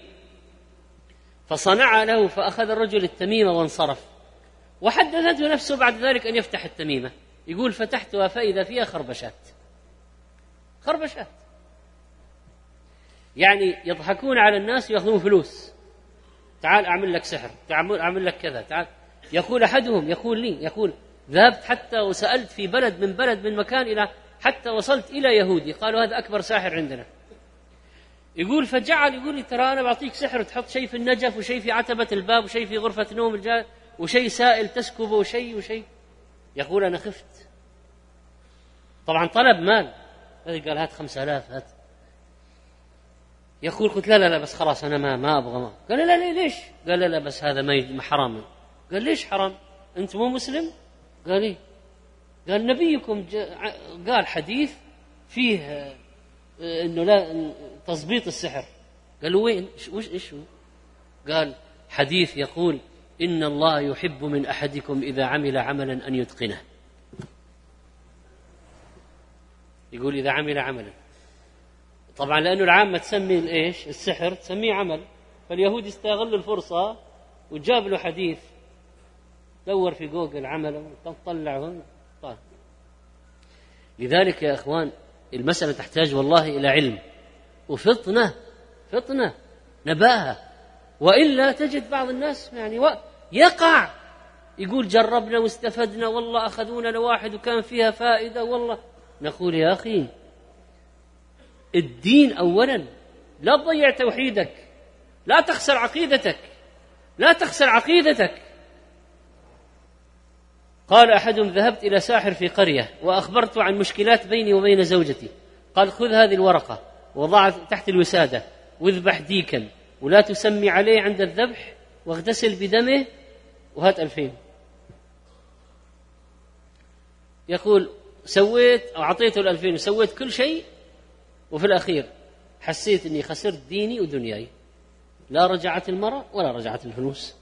فصنع له، فأخذ الرجل التميمة وانصرف، وحدثته نفسه بعد ذلك أن يفتح التميمة، يقول فتحتها فإذا فيها خربشات خربشات يعني يضحكون على الناس ويأخذون فلوس، تعال أعمل لك سحر، تعال أعمل لك كذا، تعال. يقول أحدهم يقول لي يقول ذهبت حتى وسألت في بلد من بلد من مكان إلى حتى وصلت إلى يهودي، قالوا هذا أكبر ساحر عندنا. يقول فجعل يقول لي ترى أنا بعطيك سحر، تحط شيء في النجف وشيء في عتبة الباب وشيء في غرفة نوم الجار وشيء سائل تسكبه وشيء وشيء. يقول أنا خفت، طبعا طلب مال، قال هات خمسة آلاف هات. يقول قلت لا لا لا بس خلاص أنا ما ما أبغى ما. قال لا لا ليش؟ قال لا لا بس هذا ما حرام. قال ليش حرام؟ أنت مو مسلم؟ قال لي قال نبيكم قال حديث فيه إنه لا تضبيط السحر. قالوا وين وش إيش هو؟ قال حديث يقول إن الله يحب من أحدكم إذا عمل عملا أن يتقنه. يقول إذا عمل عملا، طبعا لأنه العامة تسمي الإيش السحر تسميه عمل، فاليهود استغلوا الفرصة وجاب له حديث، دور في جوجل عمله وطلعه. طيب. لذلك يا إخوان المسألة تحتاج والله إلى علم وفطنة فطنة نباهة، وإلا تجد بعض الناس يعني يقع يقول جربنا واستفدنا والله أخذونا لواحد وكان فيها فائدة والله. نقول يا أخي الدين أولا، لا تضيع توحيدك، لا تخسر عقيدتك، لا تخسر عقيدتك. قال أحدهم ذهبت إلى ساحر في قرية وأخبرت عن مشكلات بيني وبين زوجتي، قال خذ هذه الورقة وضعها تحت الوسادة واذبح ديكا ولا تسمي عليه عند الذبح واغتسل بدمه وهات ألفين. يقول سويت أو أعطيته الألفين وسويت كل شيء، وفي الأخير حسيت أني خسرت ديني ودنياي، لا رجعت المرأة ولا رجعت الفلوس.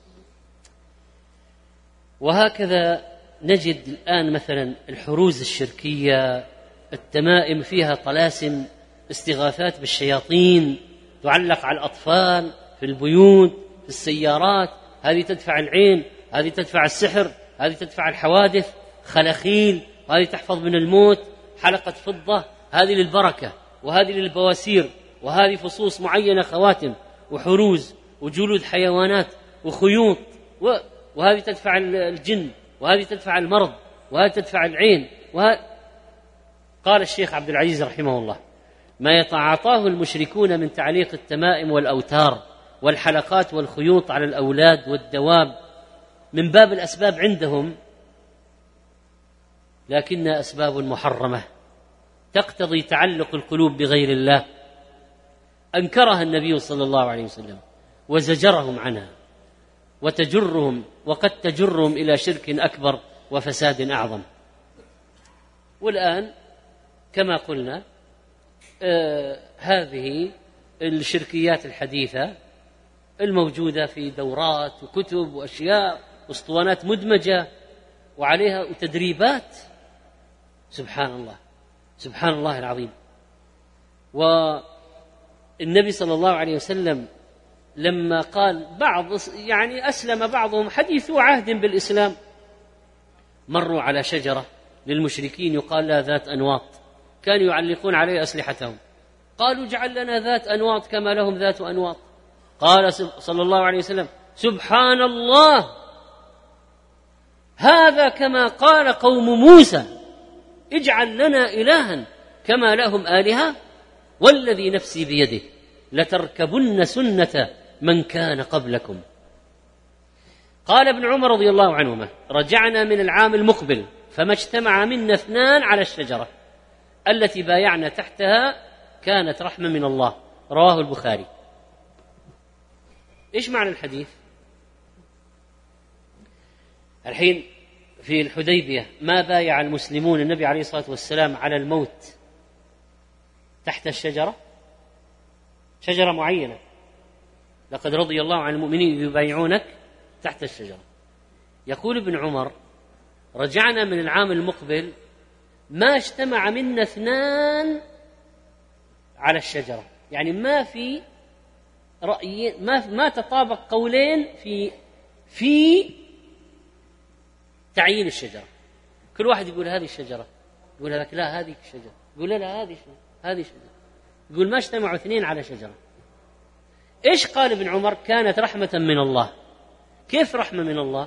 وهكذا نجد الآن مثلا الحروز الشركية، التمائم فيها طلاسم، استغاثات بالشياطين تعلق على الأطفال في البيوت في السيارات، هذه تدفع العين، هذه تدفع السحر، هذه تدفع الحوادث، خلخيل، هذه تحفظ من الموت، حلقة فضة هذه للبركة وهذه للبواسير، وهذه فصوص معينة خواتم وحروز وجلود حيوانات وخيوط، وهذه تدفع الجن، وهذه تدفع المرض، وهذه تدفع العين. وهذه قال الشيخ عبد العزيز رحمه الله ما يتعاطاه المشركون من تعليق التمائم والأوتار والحلقات والخيوط على الأولاد والدواب من باب الأسباب عندهم، لكنها أسباب محرمة تقتضي تعلق القلوب بغير الله، أنكرها النبي صلى الله عليه وسلم وزجرهم عنها، وتجرهم وقد تجرهم إلى شرك أكبر وفساد أعظم. والآن كما قلنا آه هذه الشركيات الحديثة الموجودة في دورات وكتب وأشياء واسطوانات مدمجة وعليها وتدريبات، سبحان الله سبحان الله العظيم. والنبي صلى الله عليه وسلم لما قال بعض يعني أسلم بعضهم حديثو عهد بالإسلام، مروا على شجرة للمشركين يقال لها ذات أنواط، كانوا يعلقون عليها أسلحتهم، قالوا اجعل لنا ذات أنواط كما لهم ذات أنواط. قال صلى الله عليه وسلم سبحان الله هذا كما قال قوم موسى اجعل لنا إلها كما لهم آلهة والذي نفسي بيده لتركبن سنة من كان قبلكم. قال ابن عمر رضي الله عنهما رجعنا من العام المقبل فما اجتمع منا اثنان على الشجرة التي بايعنا تحتها كانت رحمة من الله، رواه البخاري. إيش معنى الحديث؟ الحين في الحديبية ما بايع المسلمون النبي عليه الصلاة والسلام على الموت تحت الشجرة، شجرة معينة، لقد رضي الله عن المؤمنين يبايعونك تحت الشجرة. يقول ابن عمر: رجعنا من العام المقبل ما اجتمع منا اثنان على الشجرة، يعني ما في رأي، ما ما تطابق قولين في في تعيين الشجرة. كل واحد يقول هذه الشجرة، يقول هذاك لا هذه الشجرة، يقول لا لا هذه هذه شجرة، يقول ما اجتمعوا اثنين على شجرة. ايش قال ابن عمر؟ كانت رحمة من الله. كيف رحمة من الله؟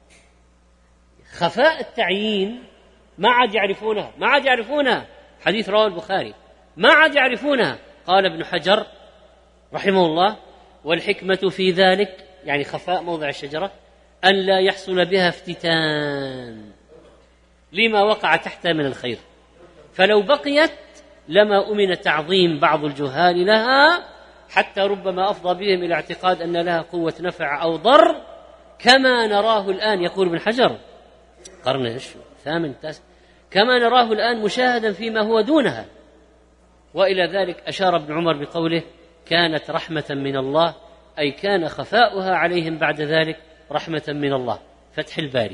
خفاء التعيين ما عاد يعرفونها، ما عاد يعرفونها. حديث رواه البخاري، ما عاد يعرفونها. قال ابن حجر رحمه الله: والحكمة في ذلك، يعني خفاء موضع الشجرة، أن لا يحصل بها افتتان لما وقع تحتها من الخير، فلو بقيت لما أمن تعظيم بعض الجهال لها، حتى ربما أفضى بهم إلى اعتقاد أن لها قوة نفع أو ضر، كما نراه الآن. يقول ابن حجر قرن الثامن تاسع، كما نراه الآن مشاهدا فيما هو دونها. وإلى ذلك أشار ابن عمر بقوله: كانت رحمة من الله، أي كان خفاؤها عليهم بعد ذلك رحمة من الله. فتح الباري.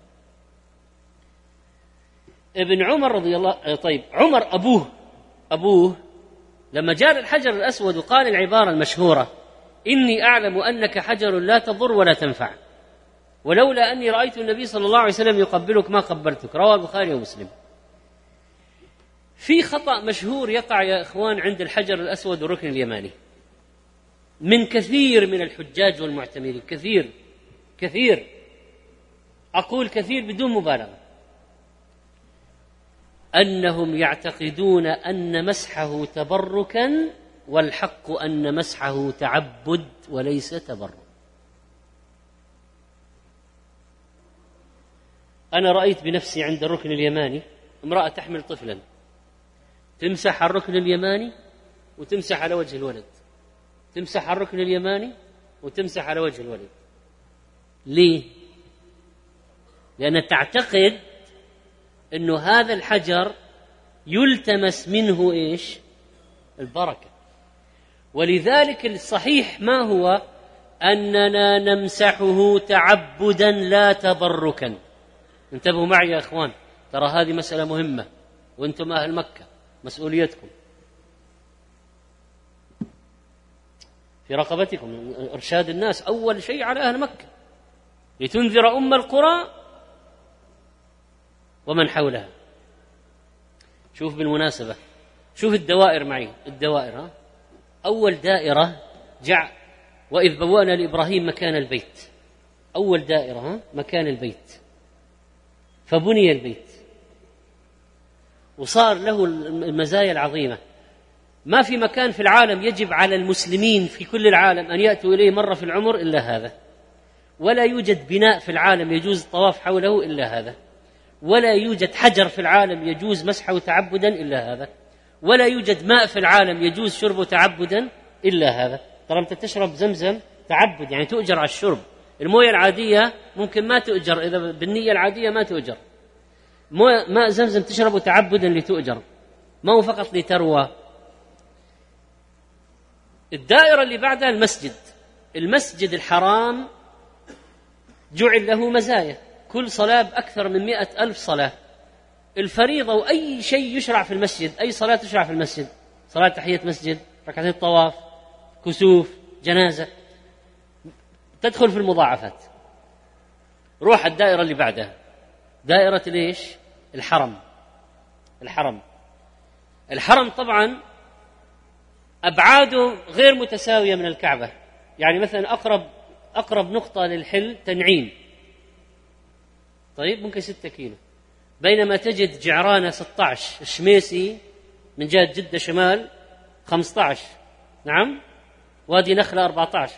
ابن عمر رضي الله طيب عمر أبوه أبوه لما جاء الحجر الأسود وقال العبارة المشهورة: إني أعلم أنك حجر لا تضر ولا تنفع، ولولا أني رأيت النبي صلى الله عليه وسلم يقبلك ما قبلتك. رواه البخاري ومسلم. في خطأ مشهور يقع يا إخوان عند الحجر الأسود والركن اليماني من كثير من الحجاج والمعتمرين، كثير كثير أقول كثير بدون مبالغة، أنهم يعتقدون أن مسحه تبركا، والحق أن مسحه تعبد وليس تبرك. أنا رأيت بنفسي عند الركن اليماني امرأة تحمل طفلا، تمسح على الركن اليماني وتمسح على وجه الولد، تمسح على الركن اليماني وتمسح على وجه الولد. ليه؟ لأن تعتقد أنه هذا الحجر يلتمس منه إيش؟ البركة. ولذلك الصحيح ما هو؟ أننا نمسحه تعبدا لا تبركا. انتبهوا معي يا أخوان، ترى هذه مسألة مهمة، وأنتم أهل مكة مسؤوليتكم في رقبتكم إرشاد الناس أول شيء على أهل مكة، لتنذر أم القرى ومن حولها. شوف بالمناسبة، شوف الدوائر معي، الدوائر ها؟ أول دائرة جع وإذ بوأنا لإبراهيم مكان البيت، أول دائرة ها؟ مكان البيت، فبني البيت وصار له المزايا العظيمة. ما في مكان في العالم يجب على المسلمين في كل العالم أن يأتوا إليه مرة في العمر إلا هذا، ولا يوجد بناء في العالم يجوز الطواف حوله إلا هذا، ولا يوجد حجر في العالم يجوز مسحه تعبدا إلا هذا، ولا يوجد ماء في العالم يجوز شربه تعبدا إلا هذا. ترى أنت تشرب زمزم تعبد، يعني تؤجر على الشرب. الموية العادية ممكن ما تؤجر، إذا بالنية العادية ما تؤجر. ماء زمزم تشربه تعبدا لتؤجر، ما هو فقط لتروى. الدائرة اللي بعدها المسجد، المسجد الحرام جعل له مزايا، كل صلاة بأكثر من مئة ألف صلاة، الفريضة وأي شيء يشرع في المسجد، أي صلاة تشرع في المسجد، صلاة تحية مسجد، ركعتين الطواف، كسوف، جنازة، تدخل في المضاعفات. روح الدائرة اللي بعدها، دائرة ليش؟ الحرم. الحرم الحرم طبعا أبعاده غير متساوية من الكعبة، يعني مثلا أقرب أقرب نقطة للحل تنعيم، طيب ممكن ستة كيلو، بينما تجد جعرانة ستة عشر، الشميسي من جهة جدة شمال خمسة عشر، نعم، وادي نخلة أربعة عشر.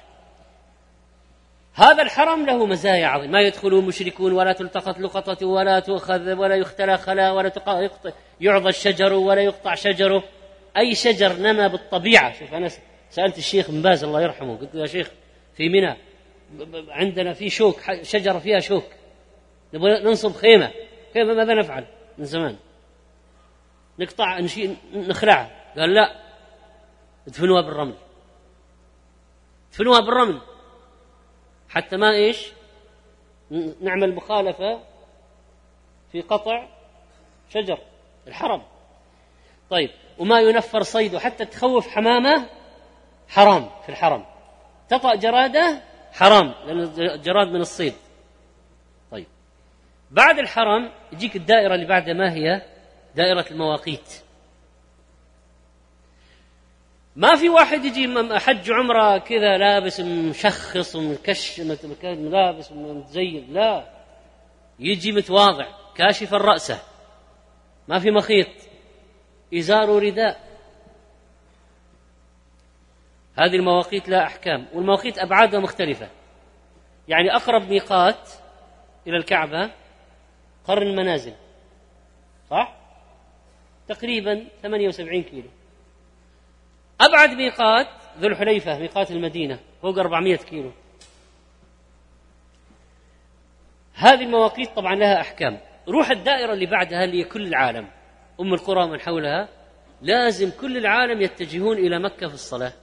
هذا الحرم له مزايا عظيمة، ما يدخله مشركون، ولا تلتقط لقطة، ولا تؤخذ، ولا يختلى خلا، ولا يعضى الشجر ولا يقطع شجره، أي شجر نما بالطبيعة. شوف أنا سألت الشيخ بن باز الله يرحمه، قلت له يا شيخ في منى عندنا في شوك، شجرة فيها شوك، نبغى ننصب خيمة، كيف ماذا نفعل؟ من زمان نقطع نشيل نخلعها، قال لا ادفنوها بالرمل. دفنوها بالرمل حتى ما إيش نعمل مخالفة في قطع شجر الحرم. طيب وما ينفر صيده حتى تخوف حمامة حرام في الحرم، تطأ جرادة حرام لأن الجراد من الصيد. طيب بعد الحرم يجيك الدائرة اللي بعدها، ما هي؟ دائرة المواقيت. ما في واحد يجي حج عمره كذا لابس مشخص ومكش لابس ومتزين، لا، يجي متواضع كاشف الرأس، ما في مخيط، إزار ورداء. هذه المواقيت لها أحكام، والمواقيت أبعادها مختلفة. يعني أقرب ميقات إلى الكعبة قرن المنازل، صح؟ تقريبا ثمانية وسبعين كيلو. أبعد ميقات ذو الحليفة ميقات المدينة فوق أربعمائة كيلو. هذه المواقيت طبعا لها أحكام. روح الدائرة اللي بعدها اللي هي كل العالم، أم القرى من حولها، لازم كل العالم يتجهون إلى مكة في الصلاة،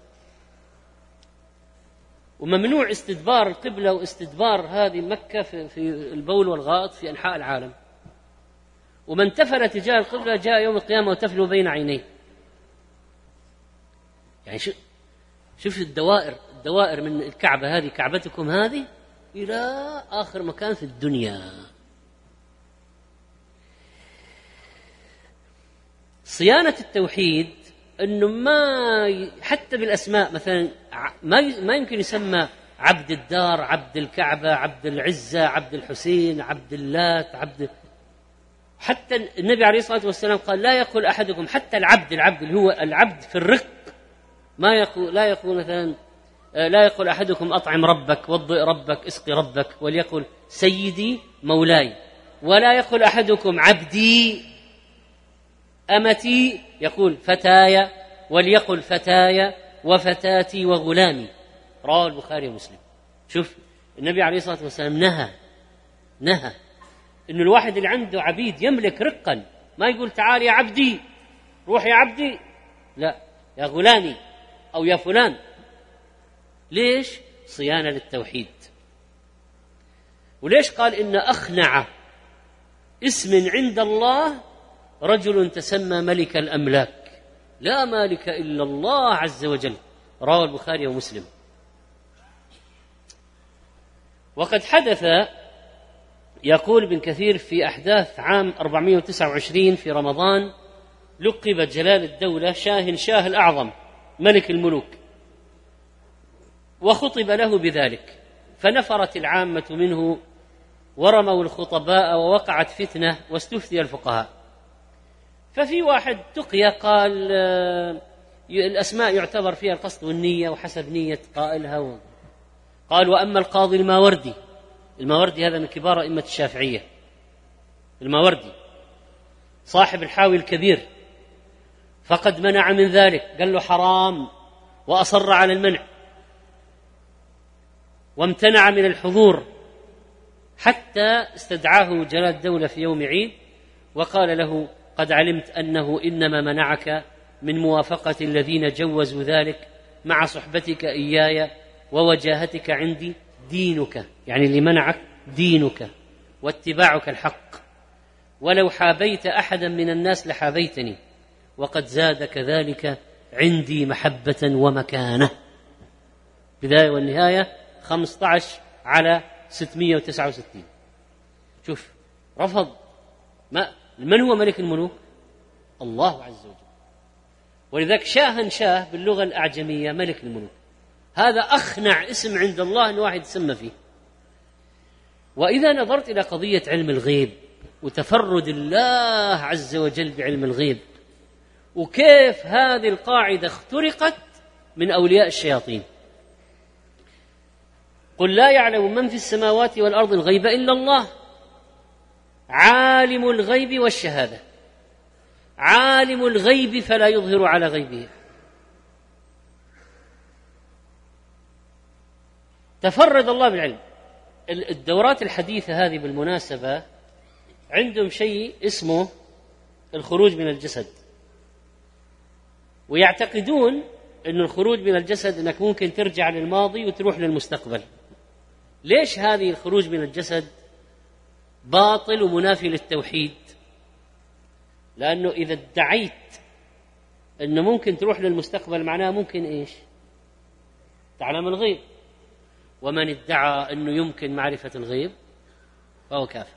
وممنوع استدبار القبلة واستدبار هذه مكة في البول والغائط في أنحاء العالم. ومن تفل تجاه القبلة جاء يوم القيامة وتفل بين عينيه. يعني شوف الدوائر الدوائر من الكعبة، هذه كعبتكم هذه إلى آخر مكان في الدنيا. صيانة التوحيد أنه ما حتى بالأسماء مثلا ما ما يمكن يسمى عبد الدار، عبد الكعبة، عبد العزة، عبد الحسين، عبد اللات، عبد. حتى النبي عليه الصلاة والسلام قال لا يقول أحدكم، حتى العبد العبد اللي هو العبد في الرق، ما يقول لا يقول مثلا لا يقول أحدكم أطعم ربك، وضئ ربك، اسقي ربك، وليقل سيدي مولاي. ولا يقول أحدكم عبدي أمتي، يقول فتاي، وليقل فتاي وفتاتي وغلامي. رواه البخاري ومسلم. شوف النبي عليه الصلاة والسلام نهى نهى إنه الواحد اللي عنده عبيد يملك رقا ما يقول تعال يا عبدي، روح يا عبدي، لا، يا غلامي أو يا فلان. ليش؟ صيانة للتوحيد. وليش قال إن أخنع اسم عند الله رجل تسمى ملك الأملاك، لا مالك إلا الله عز وجل. رواه البخاري ومسلم. وقد حدث، يقول ابن كثير، في أحداث عام أربعمائة وتسعة وعشرين في رمضان لقب جلال الدولة شاه شاه الأعظم ملك الملوك، وخطب له بذلك، فنفرت العامة منه ورموا الخطباء ووقعت فتنة واستفتي الفقهاء. ففي واحد تقي قال الأسماء يعتبر فيها القصد والنية وحسب نية قائلها. قال وأما القاضي الماوردي، الماوردي هذا من كبار أئمة الشافعية، الماوردي صاحب الحاوي الكبير، فقد منع من ذلك، قال له حرام وأصر على المنع، وامتنع من الحضور، حتى استدعاه جلال الدولة في يوم عيد وقال له قد علمت أنه إنما منعك من موافقة الذين جوزوا ذلك مع صحبتك إياي ووجاهتك عندي دينك، يعني اللي منعك دينك واتباعك الحق، ولو حابيت أحدا من الناس لحابيتني، وقد زاد كذلك عندي محبة ومكانة. بداية والنهاية خمسة عشر على ستمائة وتسعة وستين. شوف رفض. ما من هو ملك الملوك؟ الله عز وجل. ولذلك شاها شاه باللغة الأعجمية ملك الملوك، هذا أخنع اسم عند الله أن واحد يسمى فيه. وإذا نظرت إلى قضية علم الغيب وتفرد الله عز وجل بعلم الغيب، وكيف هذه القاعدة اخترقت من أولياء الشياطين، قل لا يعلم من في السماوات والأرض الغيب إلا الله، عالم الغيب والشهادة، عالم الغيب فلا يظهر على غيبه. تفرد الله بالعلم. الدورات الحديثة هذه بالمناسبة عندهم شيء اسمه الخروج من الجسد، ويعتقدون أن الخروج من الجسد أنك ممكن ترجع للماضي وتروح للمستقبل. ليش هذه الخروج من الجسد باطل ومنافي للتوحيد؟ لأنه إذا ادعيت أنه ممكن تروح للمستقبل معناه ممكن إيش؟ تعلم الغيب، ومن ادعى أنه يمكن معرفة الغيب فهو كافر.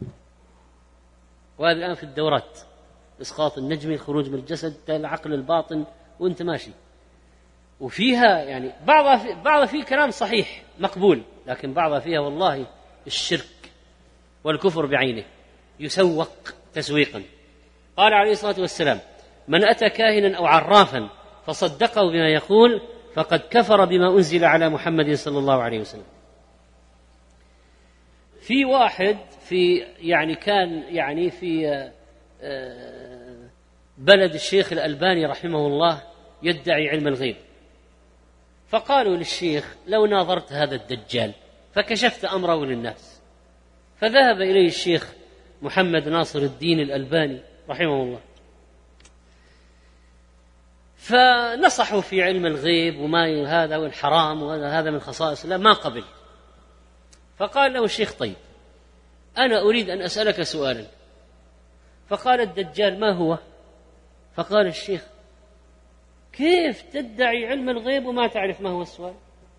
وهذا الآن في الدورات إسقاط النجمي، الخروج من الجسد، العقل الباطن، وأنت ماشي وفيها يعني بعضها في بعضها فيه كلام صحيح مقبول، لكن بعضها فيها والله الشرك والكفر بعينه يسوق تسويقا. قال عليه الصلاة والسلام: من أتى كاهنا أو عرافا فصدقه بما يقول فقد كفر بما أنزل على محمد صلى الله عليه وسلم. في واحد في يعني كان يعني في بلد الشيخ الألباني رحمه الله يدعي علم الغيب، فقالوا للشيخ: لو ناظرت هذا الدجال فكشفت أمره للناس. فذهب إليه الشيخ محمد ناصر الدين الألباني رحمه الله، فنصحوا في علم الغيب وما هذا والحرام وهذا هذا من خصائص الله، ما قبل. فقال له الشيخ: طيب أنا أريد أن أسألك سؤالا. فقال الدجال: ما هو؟ فقال الشيخ: كيف تدعي علم الغيب وما تعرف ما هو السؤال؟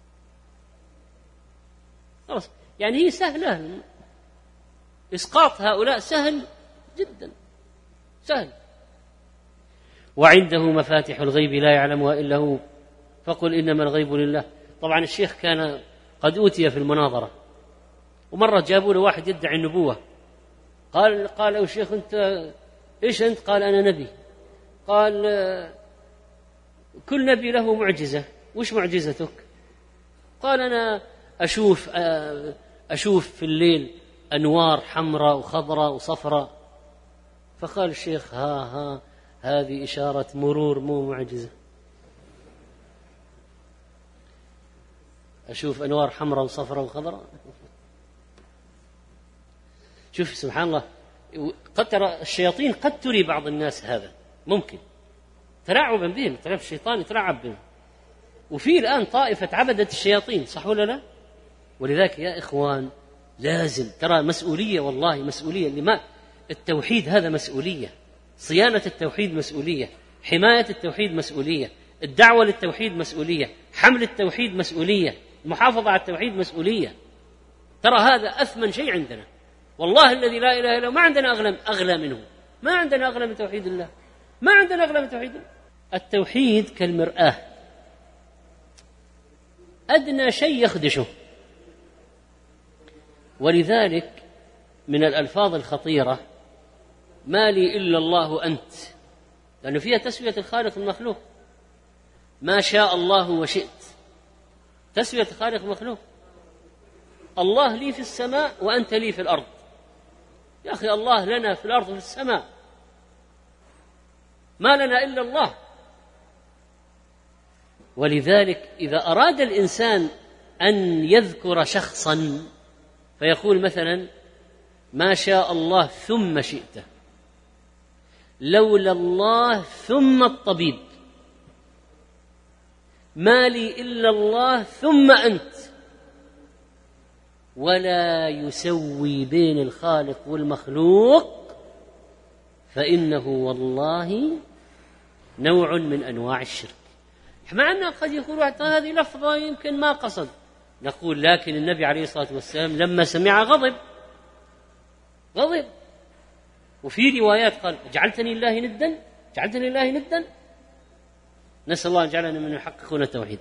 خلاص، يعني هي سهلة، إسقاط هؤلاء سهل جدا، سهل. وعنده مفاتح الغيب لا يعلمها إلا هو فقل إنما الغيب لله. طبعا الشيخ كان قد أوتي في المناظرة، ومرة جابوا له واحد يدعي النبوة، قال قال له الشيخ: أنت إيش أنت؟ قال: أنا نبي. قال: كل نبي له معجزة، وش معجزتك؟ قال: أنا أشوف أشوف في الليل أنوار حمراء وخضراء وصفراء. فقال الشيخ: ها ها هذه إشارة مرور مو معجزة. أشوف أنوار حمراء وصفراء وخضراء. شوف سبحان الله، قد ترى الشياطين قد تري بعض الناس هذا، ممكن تلاعبا بهم، تعرف الشيطان يتلاعب بهم. وفي الآن طائفة عبدة الشياطين، صح ولا لا؟ ولذلك يا إخوان لازم ترى مسؤولية، والله مسؤولية. لما التوحيد هذا مسؤولية، صيانة التوحيد مسؤولية، حماية التوحيد مسؤولية، الدعوة للتوحيد مسؤولية، حمل التوحيد مسؤولية، المحافظة على التوحيد مسؤولية. ترى هذا أثمن شيء عندنا، والله الذي لا إله إلا هو. ما عندنا أغلى أغلى منه، ما عندنا أغلى من توحيد الله، ما عندنا أغلى من توحيد الله. التوحيد كالمرآة، أدنى شيء يخدشه. ولذلك من الألفاظ الخطيرة: ما لي إلا الله أنت، لأنه فيها تسوية الخالق المخلوق. ما شاء الله وشئت، تسوية الخالق المخلوق. الله لي في السماء وأنت لي في الأرض. يا أخي الله لنا في الأرض وفي السماء، ما لنا إلا الله. ولذلك إذا أراد الإنسان أن يذكر شخصا فيقول مثلا: ما شاء الله ثم شئت، لولا الله ثم الطبيب، ما لي إلا الله ثم أنت. ولا يسوي بين الخالق والمخلوق، فإنه والله نوع من أنواع الشرك. مع أنه قد يقول هذه لفظة يمكن ما قصد، نقول لكن النبي عليه الصلاة والسلام لما سمع غضب غضب وفي روايات قال: جعلتني لله ندا، جعلتني لله ندا. نسأل الله أن يجعلنا من يحققون التوحيد.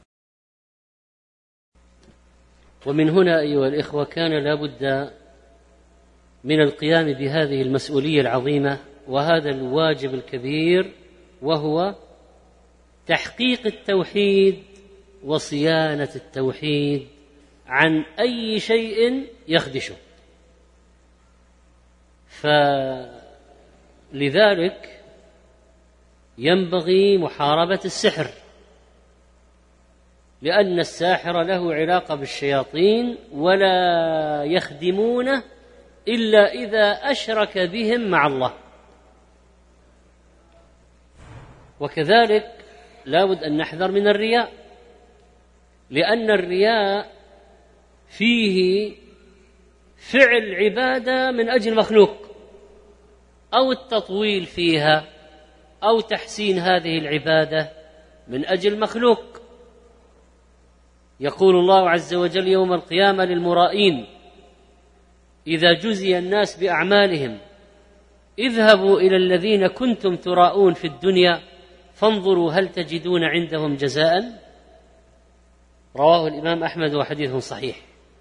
ومن هنا أيها الإخوة كان لا بد من القيام بهذه المسؤولية العظيمة وهذا الواجب الكبير، وهو تحقيق التوحيد وصيانة التوحيد عن أي شيء يخدشه. فلذلك ينبغي محاربة السحر، لأن الساحر له علاقة بالشياطين ولا يخدمونه إلا إذا أشرك بهم مع الله. وكذلك لا بد أن نحذر من الرياء، لأن الرياء فيه فعل عبادة من أجل مخلوق، أو التطويل فيها، أو تحسين هذه العبادة من أجل مخلوق. يقول الله عز وجل يوم القيامة للمرائين إذا جزي الناس بأعمالهم اذهبوا إلى الذين كنتم تراءون في الدنيا فانظروا هل تجدون عندهم جزاء. رواه الإمام أحمد وحديث صحيح.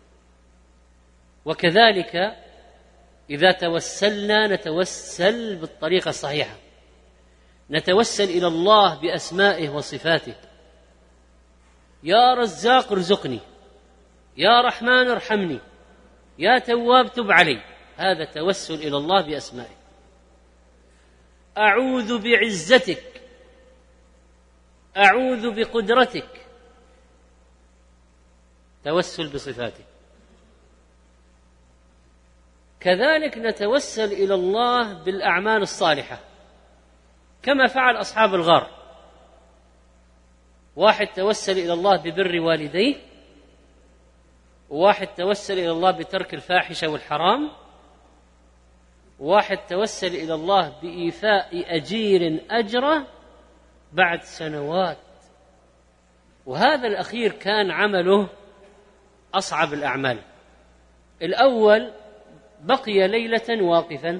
وكذلك إذا توسلنا نتوسل بالطريقة الصحيحة، نتوسل إلى الله بأسمائه وصفاته، يا رزاق ارزقني، يا رحمن ارحمني، يا تواب تب علي. هذا توسل إلى الله بأسمائه. أعوذ بعزتك، أعوذ بقدرتك، توسل بصفاته. كذلك نتوسل إلى الله بالأعمال الصالحة كما فعل أصحاب الغار. واحد توسل إلى الله ببر والديه، وواحد توسل إلى الله بترك الفاحشة والحرام، وواحد توسل إلى الله بإيفاء أجير أجره بعد سنوات. وهذا الأخير كان عمله أصعب الأعمال. الأول بقي ليلة واقفا،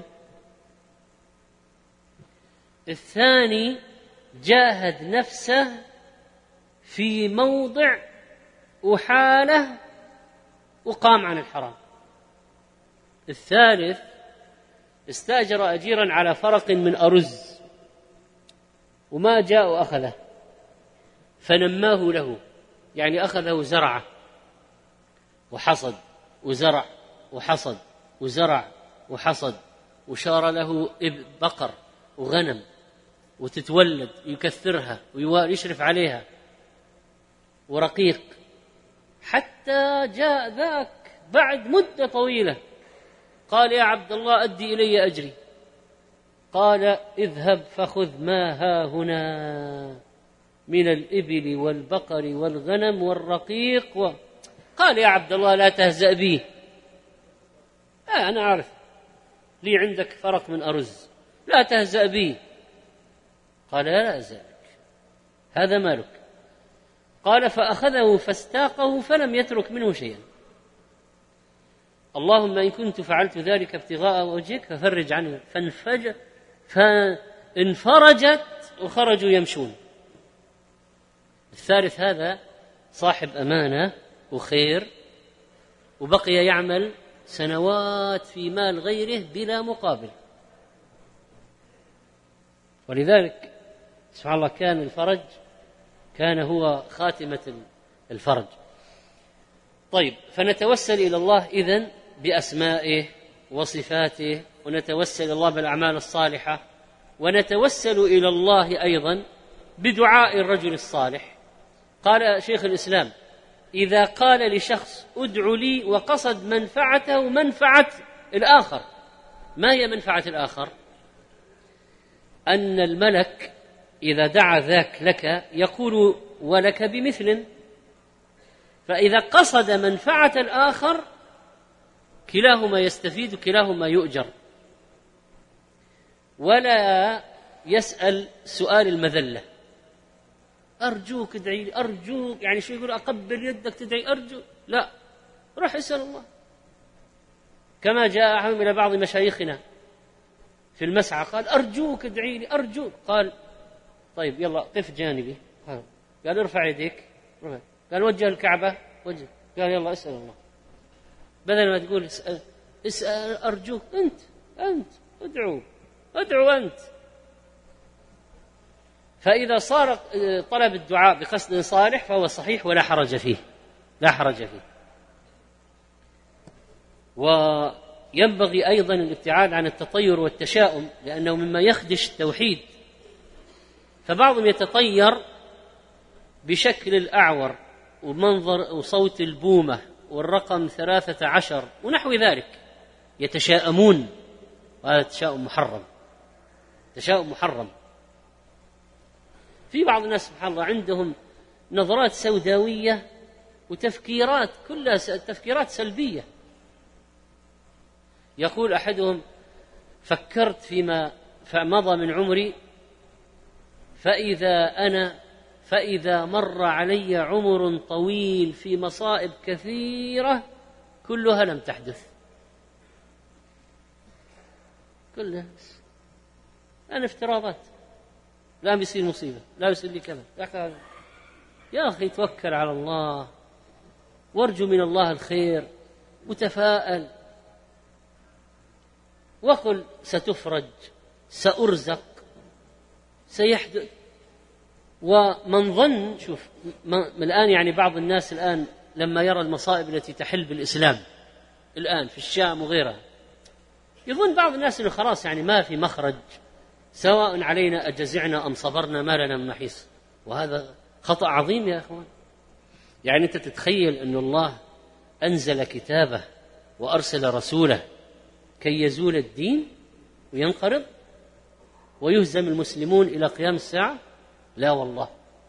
الثاني جاهد نفسه في موضع وحاله وقام عن الحرام، الثالث استأجر أجيرا على فرق من أرز وما جاء وأخذه فنماه له، يعني أخذه زرعه وحصد وزرع وحصد وزرع وحصد، وشار له بقر وغنم وتتولد يكثرها ويشرف عليها ورقيق، حتى جاء ذاك بعد مدة طويلة قال يا عبد الله أدي إلي أجري. قال اذهب فخذ ما ها هنا من الإبل والبقر والغنم والرقيق و... قال يا عبد الله لا تهزأ بي، آه أنا عارف لي عندك فرق من أرز، لا تهزأ بي. قال لا أزالك، هذا مالك. قال فأخذه فاستاقه فلم يترك منه شيئا. اللهم إن كنت فعلت ذلك ابتغاء وجهك ففرج عنه. فانفج فانفرجت وخرجوا يمشون. الثالث هذا صاحب أمانة وخير وبقي يعمل سنوات في مال غيره بلا مقابل، ولذلك سبحان الله كان الفرج كان هو خاتمة الفرج. طيب، فنتوسل إلى الله إذن بأسمائه وصفاته، ونتوسل إلى الله بالأعمال الصالحة، ونتوسل إلى الله أيضا بدعاء الرجل الصالح. قال شيخ الإسلام إذا قال لشخص ادع لي وقصد منفعته ومنفعة الآخر، ما هي منفعة الآخر؟ أن الملك إذا دعا ذاك لك يقول ولك بمثل، فإذا قصد منفعة الآخر كلاهما يستفيد كلاهما يؤجر، ولا يسأل سؤال المذلة. أرجوك ادعي لي، أرجوك، يعني شو يقول أقبل يدك تدعي، أرجو، لا، روح اسأل الله. كما جاء أحد إلى بعض مشايخنا في المسعى قال أرجوك ادعي لي، أرجوك. قال طيب يلا قف جانبي. قال ارفع يديك. قال وجه الكعبة، وجه. قال يلا اسأل الله. بدل ما تقول اسأل, اسأل أرجوك، أنت أنت ادعو ادعو أنت. فإذا صار طلب الدعاء بقصد صالح فهو صحيح ولا حرج فيه، لا حرج فيه. وينبغي أيضا الابتعاد عن التطير والتشاؤم، لأنه مما يخدش التوحيد. فبعضهم يتطير بشكل الأعور ومنظر وصوت البومة والرقم ثلاثة عشر ونحو ذلك، يتشاءمون، وهذا تشاؤم محرم، تشاؤم محرم. في بعض الناس سبحان الله عندهم نظرات سوداوية وتفكيرات كلها تفكيرات سلبية. يقول أحدهم: فكرت فيما مضى من عمري فإذا أنا فإذا مر علي عمر طويل في مصائب كثيرة كلها لم تحدث، كلها أنا افتراضات، لا بيصير مصيبة، لا بيصير لي كذا. يا أخي توكل على الله وارجو من الله الخير وتفاءل وقل ستفرج، سأرزق، سيحدث. ومن ظن، شوف الآن يعني بعض الناس الآن لما يرى المصائب التي تحل بالإسلام الآن في الشام وغيرها، يظن بعض الناس أنه خلاص يعني ما في مخرج، سواء علينا أجزعنا أم صبرنا ما لنا من محيص. وهذا خطأ عظيم يا أخوان. يعني أنت تتخيل أن الله أنزل كتابه وأرسل رسوله كي يزول الدين وينقرض ويهزم المسلمون إلى قيام الساعة؟ لا والله،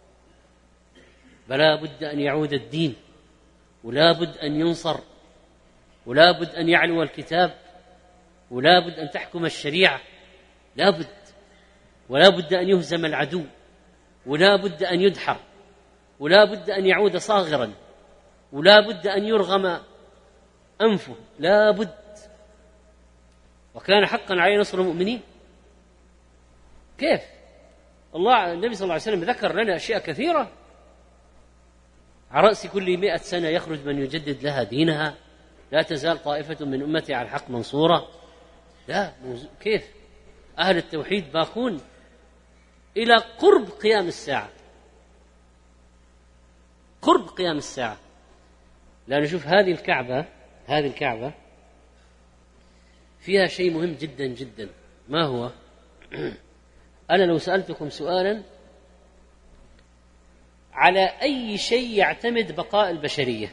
بلا بد أن يعود الدين، ولا بد أن ينصر، ولا بد أن يعلو الكتاب، ولا بد أن تحكم الشريعة، لا بد، ولا بد أن يهزم العدو، ولا بد أن يدحر، ولا بد أن يعود صاغرا، ولا بد أن يرغم أنفه، لا بد. وكان حقا عليه نصر المؤمنين. كيف؟ الله النبي صلى الله عليه وسلم ذكر لنا أشياء كثيرة. على رأس كل مئة سنة يخرج من يجدد لها دينها، لا تزال طائفة من أمتي على الحق منصورة. لا، كيف؟ أهل التوحيد باقون إلى قرب قيام الساعة، قرب قيام الساعة. لا نشوف هذه الكعبة، هذه الكعبة فيها شيء مهم جدا جدا. ما هو؟ أنا لو سألتكم سؤالا: على أي شيء يعتمد بقاء البشرية؟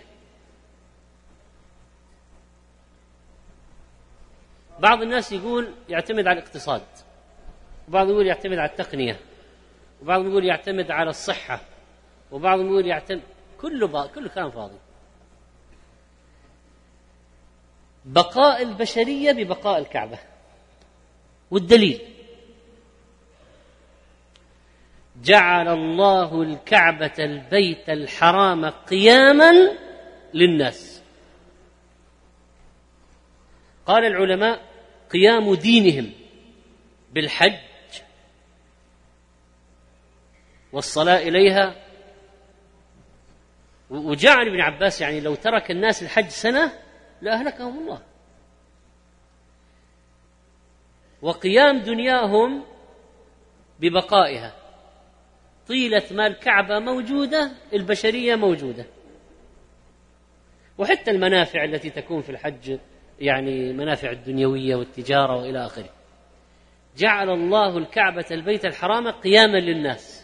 بعض الناس يقول يعتمد على الاقتصاد، وبعض يقول يعتمد على التقنية، وبعض يقول يعتمد على الصحة، وبعض يقول يعتمد، كله با... كله كلام فاضي. بقاء البشرية ببقاء الكعبة. والدليل: جعل الله الكعبة البيت الحرام قياما للناس. قال العلماء: قيام دينهم بالحج والصلاة إليها. وجعل ابن عباس يعني لو ترك الناس الحج سنة لأهلكهم الله. وقيام دنياهم ببقائها، طيلة ما الكعبة موجودة البشرية موجودة. وحتى المنافع التي تكون في الحج، يعني منافع الدنيوية والتجارة وإلى آخره. جعل الله الكعبة البيت الحرام قياما للناس،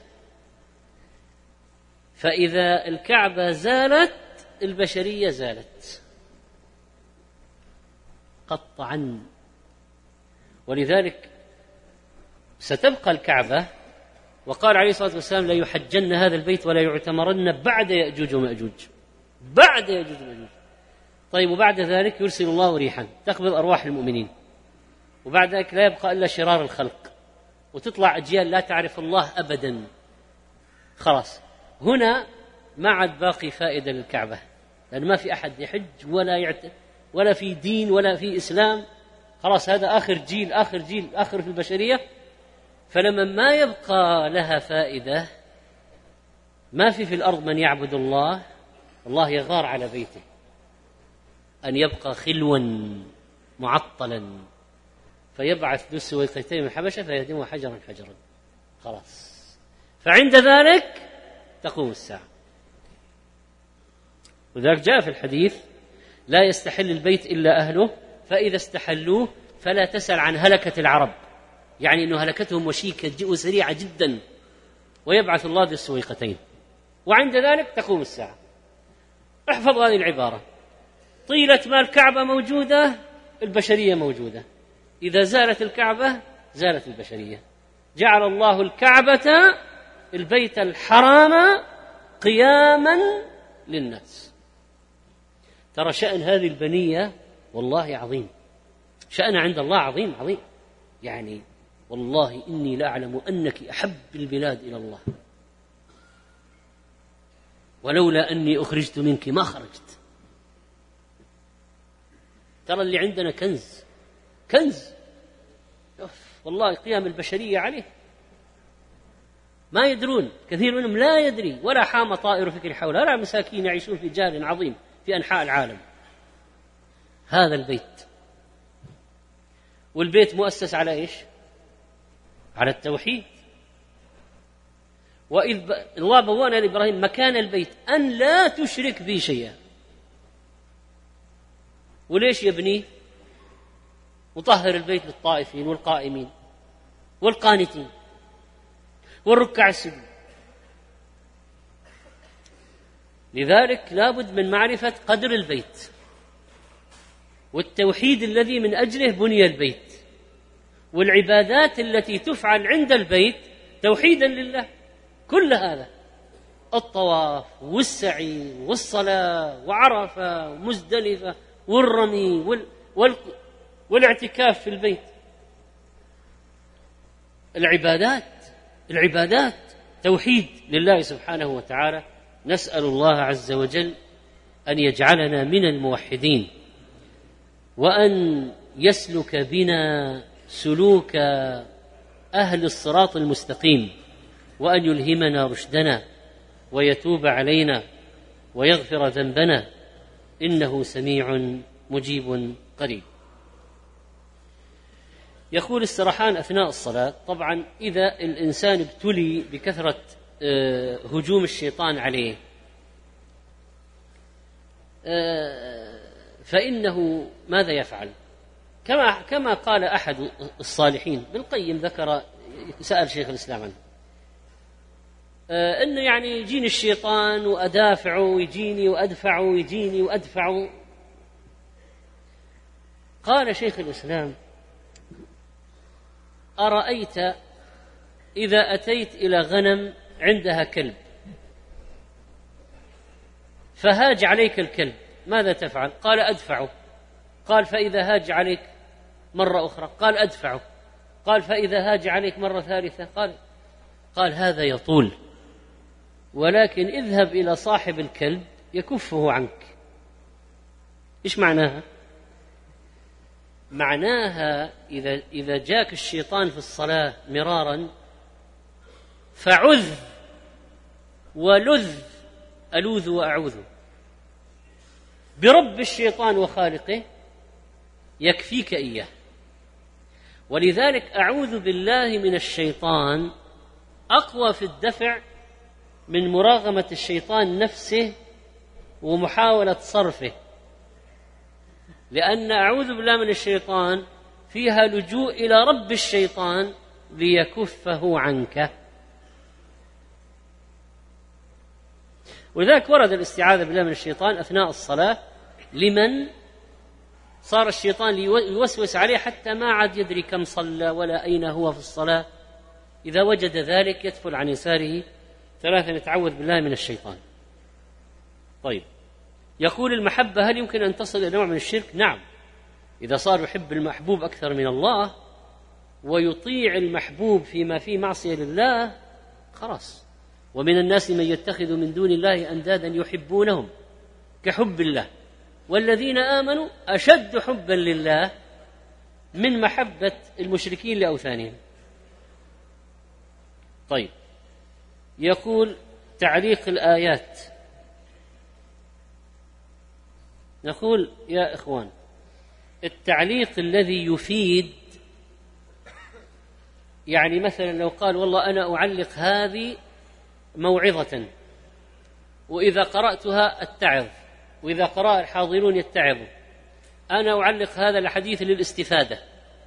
فإذا الكعبة زالت البشرية زالت قطعا. ولذلك ستبقى الكعبة. وقال عليه الصلاة والسلام: لا يحجن هذا البيت ولا يعتمرن بعد يأجوج ومأجوج، بعد يأجوج ومأجوج. طيب، وبعد ذلك يرسل الله ريحا تقبض أرواح المؤمنين، وبعد ذلك لا يبقى إلا شرار الخلق، وتطلع أجيال لا تعرف الله أبدا. خلاص، هنا ما عاد باقي فائدة للكعبة، لأن ما في أحد يحج ولا يعت... ولا في دين ولا في إسلام. خلاص، هذا آخر جيل، آخر جيل، آخر في البشرية. فلما ما يبقى لها فائدة، ما في في الأرض من يعبد الله، الله يغار على بيته أن يبقى خلوا معطلا، فيبعث ذو السويقتين من الحبشة فيهدمه حجرا حجرا. خلاص، فعند ذلك تقوم الساعة. وذلك جاء في الحديث: لا يستحل البيت إلا أهله، فإذا استحلوه فلا تسأل عن هلكة العرب، يعني أنه هلكتهم وشيكة وسريعة جدا، ويبعث الله ذو السويقتين، وعند ذلك تقوم الساعة. احفظ هذه العبارة: طيلة ما الكعبة موجودة البشرية موجودة، إذا زالت الكعبة زالت البشرية. جعل الله الكعبة البيت الحرام قياما للناس. ترى شأن هذه البنية والله عظيم، شأن عند الله عظيم عظيم. يعني والله إني لأعلم أنك أحب البلاد إلى الله، ولولا أني أخرجت منك ما خرجت. ترى اللي عندنا كنز كنز والله قيام البشرية عليه ما يدرون، كثير منهم لا يدري ولا حام طائر فكر حوله، ولا مساكين يعيشون في جال عظيم في أنحاء العالم. هذا البيت، والبيت مؤسس على إيش؟ على التوحيد. وإذ الله بوانا لإبراهيم مكان البيت أن لا تشرك بي شيئا. وليش يبنيه؟ وطهر البيت للطائفين والقائمين والقانتين والركع السجود. لذلك لابد من معرفة قدر البيت والتوحيد الذي من أجله بني البيت، والعبادات التي تفعل عند البيت توحيدا لله. كل هذا الطواف والسعي والصلاة وعرفة ومزدلفة والرمي وال... وال... والاعتكاف في البيت، العبادات العبادات توحيد لله سبحانه وتعالى. نسأل الله عز وجل أن يجعلنا من الموحدين، وأن يسلك بنا سلوك أهل الصراط المستقيم، وأن يلهمنا رشدنا ويتوب علينا ويغفر ذنبنا، إنه سميع مجيب قريب. يقول السرحان أثناء الصلاة: طبعا إذا الإنسان ابتلي بكثرة هجوم الشيطان عليه فإنه ماذا يفعل؟ كما كما قال أحد الصالحين ابن القيم، ذكر سأل شيخ الإسلام عنه أنه يعني يجيني الشيطان وأدافعه ويجيني وأدفعه ويجيني وأدفعه. قال شيخ الإسلام: أرأيت إذا أتيت إلى غنم عندها كلب فهاج عليك الكلب ماذا تفعل؟ قال: أدفعه. قال: فإذا هاج عليك مرة أخرى؟ قال: أدفعه. قال: فإذا هاج عليك مرة ثالثة؟ قال قال هذا يطول، ولكن اذهب إلى صاحب الكلب يكفه عنك. إيش معناها؟ معناها إذا إذا جاك الشيطان في الصلاة مرارا فعذ ولذ، ألوذ وأعوذ برب الشيطان وخالقه يكفيك إياه. ولذلك أعوذ بالله من الشيطان أقوى في الدفع من مراغمة الشيطان نفسه ومحاولة صرفه، لأن أعوذ بالله من الشيطان فيها لجوء إلى رب الشيطان ليكفه عنك. ولذلك ورد الاستعاذة بالله من الشيطان أثناء الصلاة لمن صار الشيطان يوسوس عليه حتى ما عاد يدري كم صلى ولا أين هو في الصلاة. إذا وجد ذلك يدفل عن يساره ثلاثا يتعوذ بالله من الشيطان. طيب، يقول: المحبة هل يمكن أن تصل إلى نوع من الشرك؟ نعم، إذا صار يحب المحبوب أكثر من الله ويطيع المحبوب فيما فيه معصية لله خلاص. ومن الناس من يتخذ من دون الله أندادا يحبونهم كحب الله، والذين آمنوا أشد حبا لله من محبة المشركين لأوثانهم. طيب، يقول: تعليق الآيات. نقول يا إخوان، التعليق الذي يفيد، يعني مثلا لو قال: والله أنا أعلق هذه موعظة، وإذا قرأتها أتعظ، وإذا قرأ الحاضرون يتعظوا، أنا أعلق هذا الحديث للاستفادة،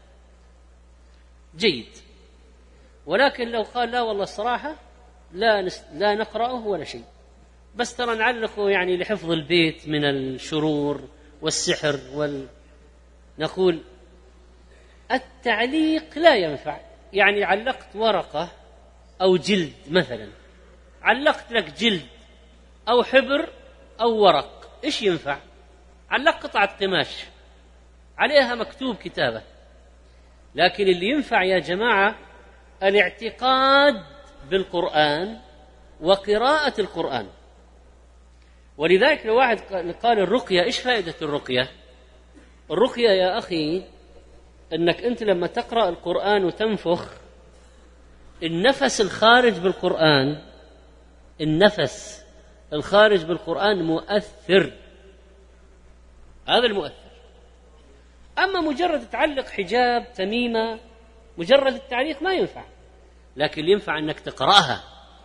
جيد. ولكن لو قال: لا والله الصراحة لا, نس... لا نقرأه ولا شيء، بس ترى نعلقه يعني لحفظ البيت من الشرور والسحر وال... نقول التعليق لا ينفع. يعني علقت ورقة أو جلد مثلا، علقت لك جلد أو حبر أو ورق، إيش ينفع؟ علق قطعة قماش عليها مكتوب كتابة. لكن اللي ينفع يا جماعة الاعتقاد بالقرآن وقراءة القرآن. ولذلك لو واحد قال الرقية، إيش فائدة الرقية؟ الرقية يا أخي أنك أنت لما تقرأ القرآن وتنفخ، النفس الخارج بالقرآن النفس الخارج بالقرآن مؤثر، هذا المؤثر. أما مجرد تعلق حجاب تميمة، مجرد التعليق ما ينفع، لكن ينفع أنك تقرأها.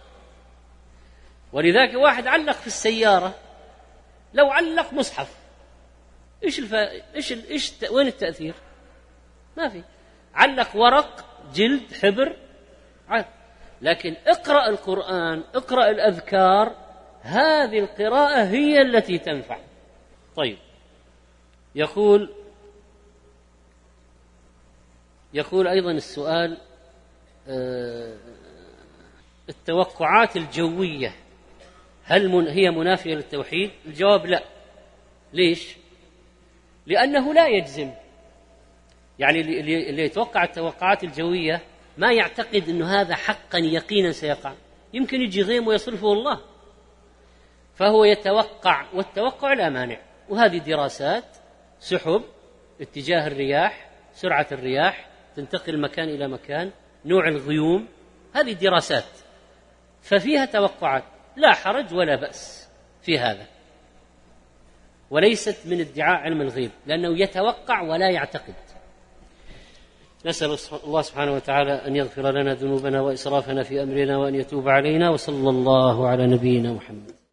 ولذلك واحد علق في السيارة، لو علق مصحف إيش الفا... إيش ال... إيش ت... وين التأثير؟ ما في. علق ورق جلد حبر عاد. لكن اقرأ القرآن، اقرأ الأذكار، هذه القراءة هي التي تنفع. طيب، يقول يقول أيضا السؤال آه التوقعات الجوية هل من هي منافية للتوحيد؟ الجواب لا. ليش؟ لأنه لا يجزم. يعني اللي, اللي يتوقع التوقعات الجوية ما يعتقد أنه هذا حقا يقينا سيقع، يمكن يجي غيم ويصرفه الله، فهو يتوقع، والتوقع لا مانع. وهذه دراسات سحب، اتجاه الرياح، سرعة الرياح، تنتقل مكان إلى مكان، نوع الغيوم، هذه دراسات ففيها توقعات، لا حرج ولا بأس في هذا، وليست من ادعاء علم الغيب، لأنه يتوقع ولا يعتقد. نسأل الله سبحانه وتعالى أن يغفر لنا ذنوبنا وإسرافنا في أمرنا وأن يتوب علينا، وصلى الله على نبينا محمد.